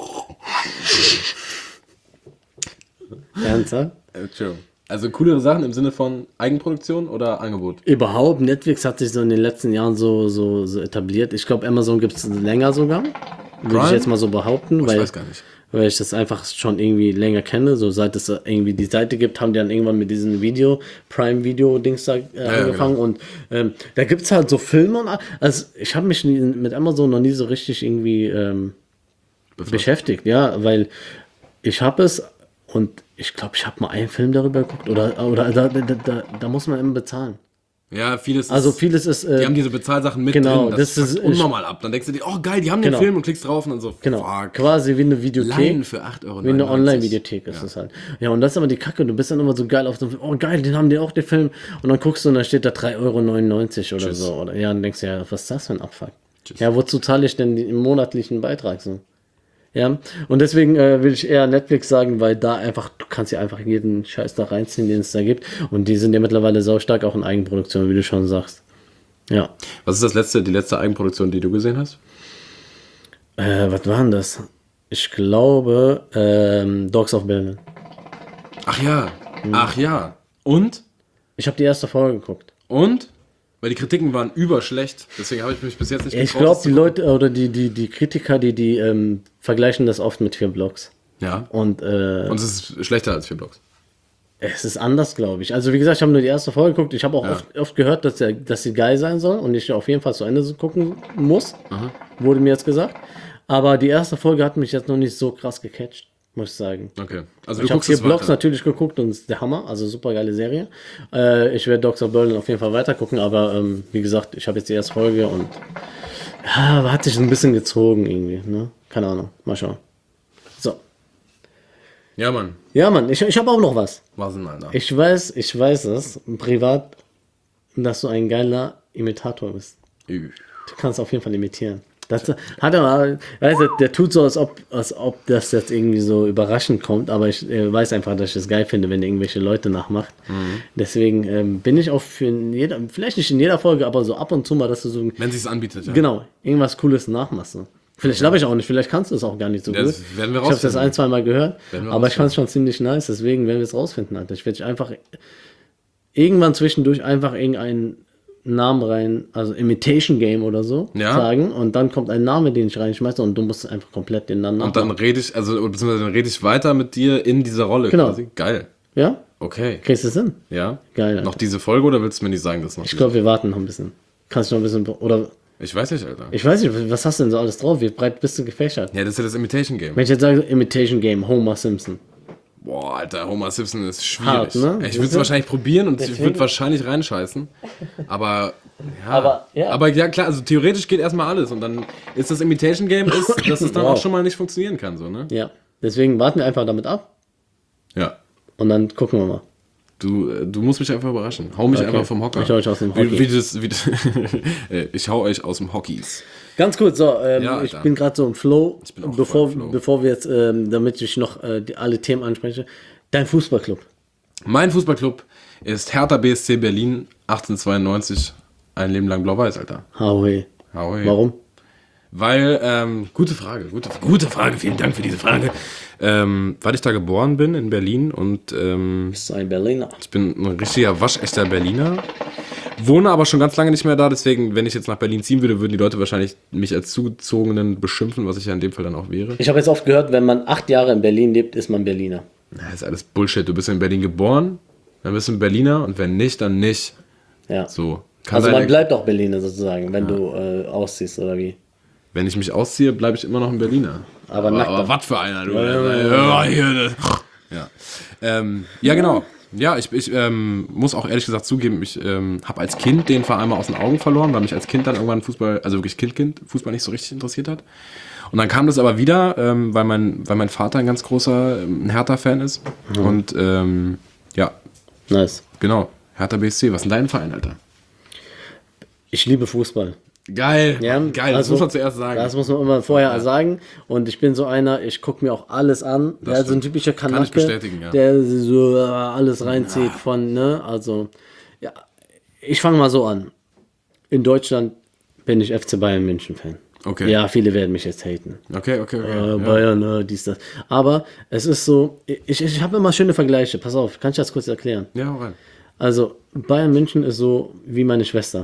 A: Ernsthaft?
B: Äh, Entschuldigung. Also coolere Sachen im Sinne von Eigenproduktion oder Angebot?
A: Überhaupt, Netflix hat sich so in den letzten Jahren so, so, so etabliert. Ich glaube, Amazon gibt es länger sogar. Würde ich
B: Prime?
A: jetzt mal so behaupten.
B: Oh,
A: weil,
B: ich weiß gar nicht.
A: Weil ich das einfach schon irgendwie länger kenne. So seit es irgendwie die Seite gibt, haben die dann irgendwann mit diesen Video, Prime-Video-Dings da äh,
B: ja,
A: angefangen.
B: genau.
A: Und ähm, da gibt es halt so Filme. Und, also ich habe mich nie, mit Amazon noch nie so richtig irgendwie ähm, beschäftigt. Ja, weil ich habe es und ich glaube, ich habe mal einen Film darüber geguckt. Oder, oder da, da, da, da muss man immer bezahlen.
B: Ja, vieles ist,
A: Also vieles ist... Äh,
B: die haben diese Bezahlsachen mit
A: genau,
B: drin. Das,
A: das
B: ist
A: ist-
B: unnormal ab. Dann denkst du dir, oh geil, die haben
A: Genau.
B: den Film und klickst drauf und dann so,
A: Genau,
B: fuck.
A: quasi wie eine Videothek.
B: Leihen für acht Euro
A: Wie eine
B: neunundneunzig.
A: Online-Videothek ist es halt. Ja, und das ist aber die Kacke. Du bist dann immer so geil auf so einem Film. Oh, geil, den haben die auch, den Film. Und dann guckst du und da steht da drei Euro neunundneunzig oder
B: Tschüss.
A: so. Oder, ja, und denkst du, ja, was ist das für ein Abfuck?
B: Tschüss.
A: Ja, wozu zahle ich denn den monatlichen Beitrag so? Ja, und deswegen äh, will ich eher Netflix sagen, weil da einfach, du kannst ja einfach jeden Scheiß da reinziehen, den es da gibt. Und die sind ja mittlerweile sau stark auch in Eigenproduktion, wie du schon sagst. Ja.
B: Was ist das letzte, die letzte Eigenproduktion, die du gesehen hast?
A: Äh, was war denn das? Ich glaube, ähm, Dogs of Berlin.
B: Ach ja, Ach ja. Und?
A: Ich habe die erste Folge geguckt.
B: Und? Weil die Kritiken waren überschlecht. Deswegen habe ich mich bis jetzt nicht
A: Ich
B: getraut,
A: glaube,
B: das
A: die
B: zu gucken.
A: Leute oder die, die, die Kritiker, die, die ähm, vergleichen das oft mit vier Blocks.
B: Ja.
A: Und, äh,
B: Und es ist schlechter als vier Blocks.
A: es ist anders, glaube ich. Also wie gesagt, ich habe nur die erste Folge geguckt. Ich habe auch
B: Ja.
A: oft, oft gehört, dass, der, dass sie geil sein soll und ich auf jeden Fall zu Ende gucken muss. Wurde mir jetzt gesagt. Aber die erste Folge hat mich jetzt noch nicht so krass gecatcht, muss ich sagen.
B: Okay. Also
A: Ich
B: du
A: habe
B: guckst
A: vier
B: es
A: Blocks
B: weiter.
A: natürlich geguckt und es ist der Hammer, also super geile Serie. Äh, ich werde Doktor Berlin auf jeden Fall weiter gucken, aber ähm, wie gesagt, ich habe jetzt die erste Folge und ja, hat sich ein bisschen gezogen irgendwie, ne? Keine Ahnung, mal schauen. So.
B: Ja, Mann.
A: Ja, Mann, ich, ich habe auch noch was.
B: Was denn, Alter?
A: Ich weiß, ich weiß es, privat, dass du ein geiler Imitator bist.
B: Üh.
A: Du kannst auf jeden Fall imitieren. Das hat er mal, weißt du, der tut so, als ob, als ob das jetzt irgendwie so überraschend kommt, aber ich äh, weiß einfach, dass ich es geil finde, wenn er irgendwelche Leute nachmacht.
B: Mhm.
A: Deswegen ähm, bin ich auch für in jeder, vielleicht nicht in jeder Folge, aber so ab und zu mal, dass du so,
B: Wenn sie es anbietet, ja.
A: genau, irgendwas Cooles nachmachst. So. Vielleicht glaube ich auch nicht, vielleicht kannst du es auch gar nicht so
B: Ja,
A: gut.
B: das werden wir
A: ich habe es jetzt
B: rausfinden.
A: ein, zwei Mal gehört,
B: Werden wir
A: aber ich fand es schon ziemlich nice, deswegen werden wir es rausfinden, Alter. Ich werde dich einfach irgendwann zwischendurch einfach irgendeinen Namen rein, also Imitation Game oder so,
B: Ja.
A: sagen und dann kommt ein Name, den ich reinschmeiße und du musst einfach komplett den Namen
B: Und dann rede ich, also beziehungsweise dann rede ich weiter mit dir in dieser Rolle
A: Genau.
B: quasi. Geil.
A: Ja?
B: Okay.
A: Kriegst du es hin?
B: Ja.
A: Geil, Alter.
B: Noch diese Folge oder willst du mir nicht sagen, dass noch
A: Ich
B: diese-
A: glaube, wir warten noch ein bisschen. Kannst du noch ein bisschen, oder,
B: Ich weiß nicht, Alter.
A: ich weiß nicht, was hast du denn so alles drauf? Wie breit bist du gefächert?
B: Ja, das ist ja das Imitation Game.
A: Wenn ich jetzt sage Imitation Game, Homer Simpson.
B: Boah, Alter, Homer Simpson ist schwierig.
A: Hart, ne?
B: Ich würde es wahrscheinlich probieren und ich
A: Deswegen-
B: würde wahrscheinlich reinscheißen. Aber ja.
A: Aber, ja.
B: aber ja, klar, also theoretisch geht erstmal alles. Und dann ist das Imitation Game, ist, dass es dann
A: Wow.
B: auch schon mal nicht funktionieren kann, so, ne?
A: Ja. Deswegen warten wir einfach damit ab
B: Ja.
A: und dann gucken wir mal.
B: Du, äh, du musst mich einfach überraschen. Hau mich
A: Okay.
B: einfach vom Hocker.
A: Ich hau euch aus dem
B: Wie,
A: Hockey.
B: wie das, wie das, Äh, ich hau euch aus dem Hockeys.
A: Ganz kurz, so, ähm,
B: Ja,
A: ich
B: Alter.
A: bin gerade so im Flow,
B: bin auch
A: bevor,
B: voll im Flow.
A: bevor wir jetzt, ähm, damit ich noch äh, die, alle Themen anspreche, dein Fußballclub.
B: Mein Fußballclub ist Hertha B S C Berlin achtzehnhundertzweiundneunzig. Ein Leben lang blau-weiß, Alter.
A: Hauhe.
B: Hau hey.
A: Warum?
B: Weil, ähm, gute Frage, gute, gute Frage, vielen Dank für diese Frage. Ähm, weil ich da geboren bin in Berlin und ähm,
A: Bist du ein Berliner?
B: ich bin ein richtiger waschechter Berliner. Wohne aber schon ganz lange nicht mehr da, deswegen, wenn ich jetzt nach Berlin ziehen würde, würden die Leute wahrscheinlich mich als Zugezogenen beschimpfen, was ich ja in dem Fall dann auch wäre.
A: Ich habe jetzt oft gehört, wenn man acht Jahre in Berlin lebt, ist man Berliner.
B: Das ist alles Bullshit. Du bist in Berlin geboren, dann bist du ein Berliner und wenn nicht, dann nicht.
A: Ja.
B: So. Kann
A: Also
B: deine-
A: man bleibt auch Berliner sozusagen, wenn du äh, ausziehst oder wie.
B: Wenn ich mich ausziehe, bleibe ich immer noch ein Berliner.
A: Aber
B: aber,
A: nackt
B: aber
A: dann.
B: was für einer, du.
A: Ja, ja,
B: Ja,
A: ja,
B: ja, hier, ne. ja. Ähm, ja, genau. Ja, ich, ich ähm, muss auch ehrlich gesagt zugeben, ich ähm, habe als Kind den Verein mal aus den Augen verloren, weil mich als Kind dann irgendwann Fußball, also wirklich Kind-Kind, Fußball nicht so richtig interessiert hat. Und dann kam das aber wieder, ähm, weil, mein, weil mein Vater ein ganz großer ähm, Hertha-Fan ist.
A: Mhm.
B: Und ähm, ja,
A: Nice.
B: genau. Hertha B S C, was ist denn dein Verein, Alter?
A: Ich liebe Fußball.
B: Geil,
A: Ja,
B: geil, das
A: also,
B: muss man zuerst sagen.
A: Das muss man immer vorher sagen. Und ich bin so einer, ich gucke mir auch alles an.
B: Das
A: Der ist so ein
B: stimmt.
A: typischer
B: Kann ich
A: Kanake,
B: bestätigen, ja.
A: der so äh, alles reinzieht von, ne, also, ja, ich fange mal so an. In Deutschland bin ich F C Bayern München Fan.
B: Okay.
A: Ja, viele werden mich jetzt haten.
B: Okay, okay, okay.
A: Äh,
B: ja.
A: Bayern, äh, dies, das. Aber es ist so, ich, ich habe immer schöne Vergleiche. Pass auf, kann ich das kurz erklären?
B: Ja, hau rein.
A: Also, Bayern München ist so wie meine Schwester.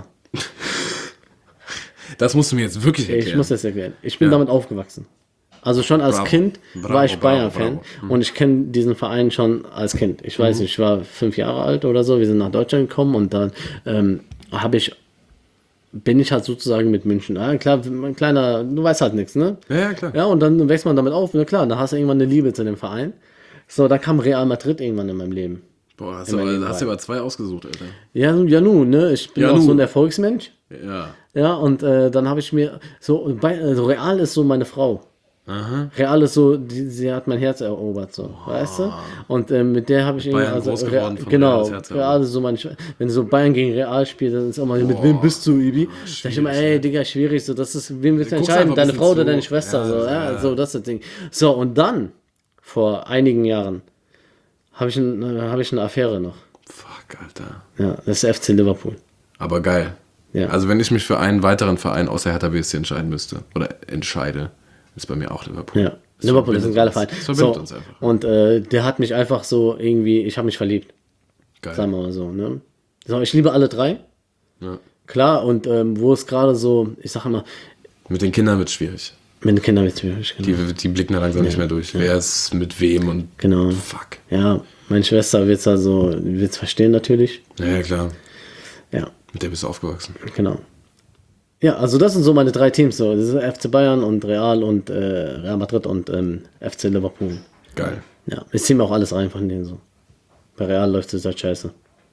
B: Das musst du mir jetzt wirklich erklären.
A: Ich muss das erklären. Ich bin
B: Ja.
A: damit aufgewachsen. Also schon als
B: Bravo.
A: Kind
B: Bravo,
A: war ich
B: bravo,
A: Bayern-Fan
B: bravo. Mhm.
A: und ich kenne diesen Verein schon als Kind. Ich weiß nicht, ich war fünf Jahre alt oder so. Wir sind nach Deutschland gekommen und dann ähm, habe ich bin ich halt sozusagen mit München. Ah, klar, ein kleiner, du weißt halt nichts, ne?
B: Ja, ja, klar.
A: Ja, und dann wächst man damit auf. Na klar, dann hast du irgendwann eine Liebe zu dem Verein. So, da kam Real Madrid irgendwann in meinem Leben.
B: Boah, hast
A: Immer
B: du, aber,
A: nebenbei.
B: hast du aber zwei ausgesucht, Alter.
A: Ja, nun- ja, nun, ne? Ich bin
B: Ja,
A: auch so
B: nun.
A: ein Erfolgsmensch.
B: Ja.
A: Ja, und äh, dann habe ich mir so, bei, also Real ist so meine Frau.
B: Aha.
A: Real ist so, die, sie hat mein Herz erobert, so, weißt du? Und äh, mit der habe ich irgendwie,
B: Bayern
A: also,
B: groß
A: Real,
B: geworden, von
A: genau,
B: Real das Herz
A: Real ist so meine, Schw- wenn so Bayern gegen Real spielt, dann ist immer, mit wem bist du, Ibi? Sag ich immer,
B: schwierig,
A: ey, Digga, schwierig, so, das ist, wen willst du
B: guckst
A: entscheiden,
B: einfach ein
A: deine
B: bisschen
A: Frau oder
B: zu.
A: deine Schwester,
B: Ja,
A: so,
B: ja.
A: ja, so, das ist das Ding. So, und dann, vor einigen Jahren, habe ich, ein, äh, hab ich eine Affäre noch.
B: Fuck, Alter.
A: Ja, das ist F C Liverpool.
B: Aber geil.
A: Ja.
B: Also wenn ich mich für einen weiteren Verein außer Hertha B S C entscheiden müsste, oder entscheide, ist bei mir auch Liverpool.
A: Ja. Liverpool ist ein geiler Verein.
B: Das verbindet
A: so,
B: uns einfach.
A: Und äh, der hat mich einfach so irgendwie, ich habe mich verliebt.
B: Geil.
A: Sagen wir mal so, ne? So, ich liebe alle drei.
B: Ja.
A: Klar, und ähm, wo es gerade so, ich sag immer,
B: Mit den Kindern wird es schwierig.
A: mit den Kindern wird es schwierig. Genau.
B: Die, die blicken da langsam nicht mehr durch. Wer ist mit wem und
A: genau.
B: fuck.
A: Ja, meine Schwester wird es also, wird's verstehen natürlich.
B: Ja, ja, klar.
A: Ja,
B: Mit der bist du aufgewachsen.
A: genau. Ja, also das sind so meine drei Teams. So. Das ist F C Bayern und Real und äh, Real Madrid und ähm, F C Liverpool.
B: Geil.
A: Ja, ich ziehe mir auch alles rein von denen so. Bei Real läuft es halt scheiße.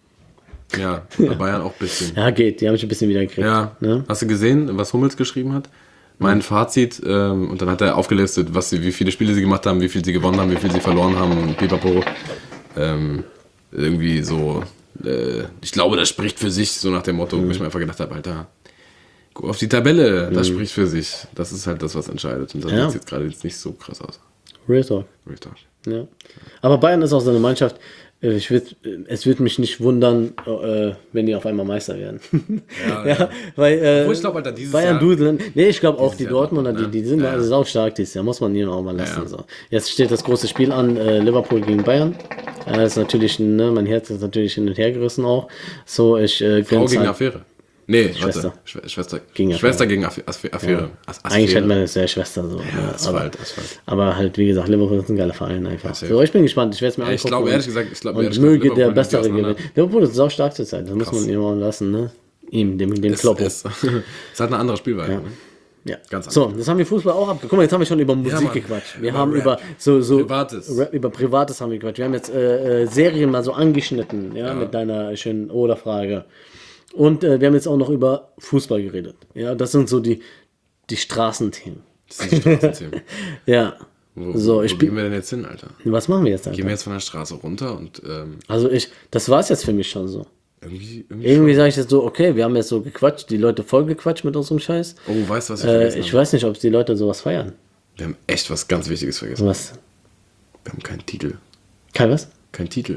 B: Ja, bei Bayern auch ein bisschen.
A: Ja, geht. Die haben mich ein bisschen wieder gekriegt.
B: Ja,
A: Ne?
B: hast du gesehen, was Hummels geschrieben hat? Mein Fazit, ähm, und dann hat er aufgelistet, was sie, wie viele Spiele sie gemacht haben, wie viel sie gewonnen haben, wie viel sie verloren haben, pipapo. Ähm, irgendwie so, äh, ich glaube, das spricht für sich, so nach dem Motto, wo ich mir einfach gedacht habe, Alter, guck auf die Tabelle, das spricht für sich. Das ist halt das, was entscheidet. Und das
A: Ja.
B: sieht jetzt gerade jetzt nicht so krass aus.
A: Real Talk.
B: Real Talk.
A: Ja. Aber Bayern ist auch so eine Mannschaft, äh, ich würd, es würde mich nicht wundern, äh, wenn die auf einmal Meister werden.
B: Ja,
A: ja, weil äh,
B: Obwohl ich glaube, Alter, dieses
A: Bayern
B: Jahr-
A: dudeln. Nee, ich glaube auch,
B: Dieses
A: die
B: Jahr
A: Dortmunder,
B: Dortmund,
A: die,
B: ne?
A: die sind
B: Ja, ja.
A: also sau stark dieses Jahr, muss man ihnen auch mal lassen.
B: Ja, ja.
A: So. Jetzt steht das große Spiel an, äh, Liverpool gegen Bayern. Äh, das ist natürlich, ne, mein Herz ist natürlich hin und her gerissen auch. So, ich äh,
B: Frau
A: gönn's
B: gegen
A: halt.
B: Affäre. Nee,
A: Schwester.
B: warte. Schw Schwester
A: Gegen
B: gegen Schwester gegen Affe- Affe- Affäre. As- Affäre.
A: Eigentlich hätte man das ja Schwester so.
B: Ja,
A: ne,
B: Asphalt,
A: aber,
B: Asphalt.
A: aber halt, wie gesagt, Liverpool ist ein geiler Verein einfach.
B: safe.
A: So, ich bin gespannt, ich werde es mir
B: Ja, ich
A: angucken.
B: glaube,
A: und-
B: ehrlich gesagt, ich glaube,
A: Und
B: ehrlich gesagt,
A: möge der
B: Liverpool nimmt die
A: Bessere
B: auseinander.
A: gewinnen. Liverpool ist sau stark zur Zeit, das muss
B: Krass.
A: man ihm auch lassen, ne? Ihm, dem, dem
B: Es,
A: Kloppo.
B: es, es hat eine andere Spielweise. Ne?
A: Ja.
B: Ganz
A: So, das haben wir Fußball auch abgekriegt. Guck mal, jetzt haben wir schon über Musik
B: Mann.
A: gequatscht. Wir
B: Über
A: haben
B: Rap.
A: über so, so
B: Privates.
A: Rap, über Privates haben wir gequatscht. Wir haben jetzt äh, äh, Serien mal so angeschnitten, ja,
B: Ja.
A: mit deiner schönen Oder-Frage. Und äh, wir haben jetzt auch noch über Fußball geredet. Ja, das sind so die, die Straßenthemen.
B: Das sind die Straßenthemen.
A: Ja.
B: Wo,
A: So,
B: wo
A: ich
B: gehen
A: bin.
B: wir denn jetzt hin, Alter?
A: Was machen wir jetzt,
B: Gehen
A: Alter?
B: wir jetzt von der Straße runter und ähm,
A: Also ich, das war's jetzt für mich schon so.
B: irgendwie... irgendwie,
A: Irgendwie sage ich jetzt so, okay, wir haben jetzt so gequatscht, die Leute voll gequatscht mit unserem Scheiß.
B: Oh, weißt du, was ich
A: Äh,
B: vergessen
A: ich
B: habe?
A: weiß nicht, ob die Leute sowas feiern.
B: Wir haben echt was ganz Wichtiges vergessen.
A: Was?
B: Wir haben keinen Titel.
A: Kein was?
B: Kein Titel.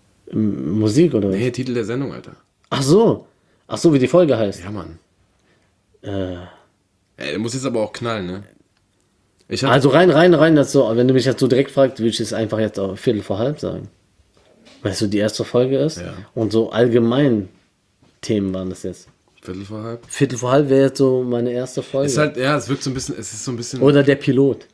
A: M- Musik oder was?
B: Nee, Titel der Sendung, Alter.
A: Ach so. Ach so, wie die Folge heißt.
B: Ja, Mann.
A: Äh,
B: Ey, muss jetzt aber auch knallen, ne? Ich hatte,
A: also rein, rein, rein, das so. Wenn du mich jetzt so direkt fragst, würde ich es einfach jetzt auf Viertel vor halb sagen. Weißt du, die erste Folge ist.
B: Ja.
A: Und so allgemein Themen waren das jetzt.
B: Viertel vor halb.
A: Viertel vor halb wäre jetzt so meine erste Folge.
B: Ist halt, ja, es wirkt so ein bisschen, es ist so ein bisschen...
A: Oder der Pilot.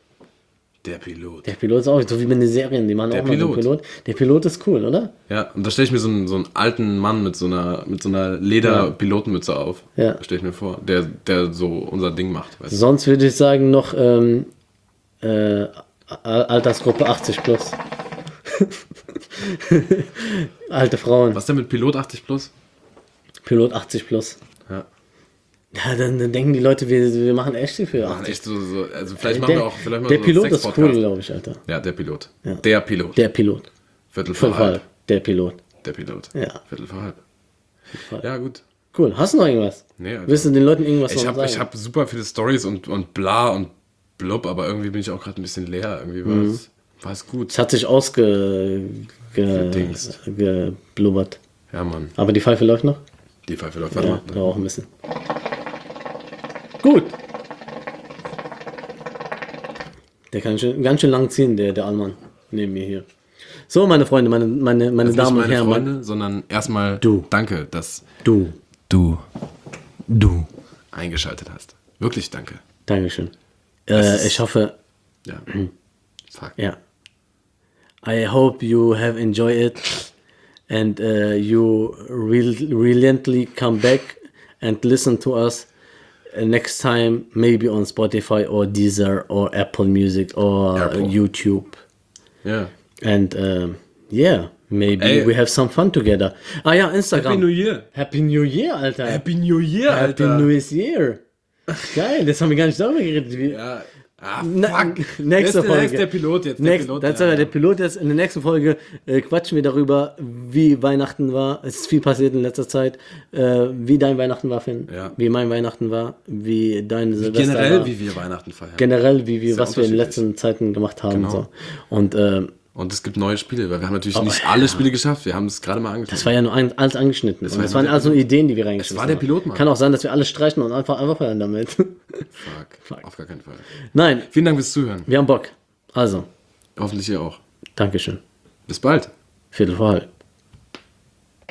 B: Der Pilot.
A: Der Pilot ist auch so wie mit den Serien, die machen
B: Der
A: auch mal so einen
B: Pilot.
A: Pilot. Der Pilot ist cool, oder?
B: Ja, und da stelle ich mir so einen, so einen alten Mann mit so einer, mit so einer Leder-Pilotenmütze auf.
A: Ja.
B: Stelle ich mir vor, der, der so unser Ding macht. Weißt du?
A: Sonst würde ich sagen noch ähm, äh, Al- Altersgruppe achtzig plus. Alte Frauen.
B: Was denn mit Pilot achtzig plus?
A: Pilot achtzig plus.
B: Ja.
A: Ja, dann, dann denken die Leute, wir, wir machen echt viel für
B: Machen
A: achtzig.
B: echt so, so, also vielleicht machen wir
A: Der,
B: auch, vielleicht machen
A: der
B: wir so
A: Pilot
B: einen
A: ist cool,
B: Sex-Podcast.
A: glaube ich, Alter.
B: Ja, der Pilot.
A: Ja.
B: Der Pilot.
A: Der Pilot.
B: Viertel vor
A: Fünf
B: halb.
A: halb. Der Pilot.
B: Der Pilot.
A: Ja.
B: Viertel vor halb.
A: halb.
B: Ja, gut.
A: Cool. Hast du noch irgendwas?
B: Nee, Alter.
A: Willst du den Leuten irgendwas
B: Ich
A: noch
B: habe
A: sagen?
B: ich hab super viele Stories und, und bla und blub, aber irgendwie bin ich auch gerade ein bisschen leer. Irgendwie war
A: Mhm.
B: es war es gut.
A: Es hat sich ausge... Ge,
B: Gedingst.
A: geblubbert.
B: Ja, Mann.
A: Aber die Pfeife läuft noch?
B: Die Pfeife läuft. Warte
A: Ja,
B: mal.
A: da auch ein bisschen. Gut. Der kann schon, ganz schön lang ziehen, der, der Allmann. Neben mir hier. So, meine Freunde, meine, meine, meine
B: Also
A: Damen
B: nicht
A: und
B: meine
A: Herren. mein-
B: Freunde, sondern erstmal
A: Du.
B: danke, dass
A: Du.
B: du
A: Du.
B: eingeschaltet hast. Wirklich danke.
A: Dankeschön.
B: Das
A: Äh,
B: ist-
A: ich hoffe,
B: Ja. Fuck.
A: ja. I hope you have enjoyed it and uh, you real, reluctantly come back and listen to us uh, next time, maybe on Spotify or Deezer or Apple Music or
B: Apple.
A: YouTube.
B: Ja.
A: And um, yeah, maybe
B: Ey.
A: we have some fun together. Ah ja, Instagram.
B: Happy New Year.
A: Happy New Year, Alter.
B: Happy New Year,
A: Happy New Year. Geil, das haben wir gar nicht darüber geredet. Wie,
B: Ja. Ah,
A: Na,
B: fuck.
A: nächste
B: Jetzt-
A: Folge.
B: Jetzt der Pilot jetzt.
A: Next,
B: der Pilot.
A: das war der Pilot jetzt. In der nächsten Folge äh, quatschen wir darüber, wie Weihnachten war. Es ist viel passiert in letzter Zeit. Äh, wie dein Weihnachten war, Finn.
B: Ja.
A: Wie mein Weihnachten war. Wie dein Silvester
B: Generell,
A: war.
B: wie wir Weihnachten feiern.
A: Generell, wie wir,
B: Sehr
A: was wir in den
B: unterschiedlich.
A: letzten Zeiten gemacht haben.
B: Genau.
A: So. Und äh,
B: Und es gibt neue Spiele, weil wir haben natürlich
A: Oh,
B: nicht
A: ja.
B: alle Spiele geschafft. Wir haben es gerade mal angeschnitten.
A: Das war ja nur ein, alles angeschnitten. Das,
B: war
A: und das
B: ja nur
A: waren
B: der
A: also nur Ideen, die wir reingeschmissen
B: war der
A: haben.
B: Pilot, Mann.
A: Kann auch sein, dass wir alle streichen und einfach einfach hören damit.
B: Fuck.
A: Fuck.
B: Auf gar keinen Fall.
A: Nein,
B: Vielen Dank fürs Zuhören.
A: wir haben Bock. Also,
B: Hoffentlich ihr auch.
A: Dankeschön.
B: Bis bald.
A: Viertel vor halb.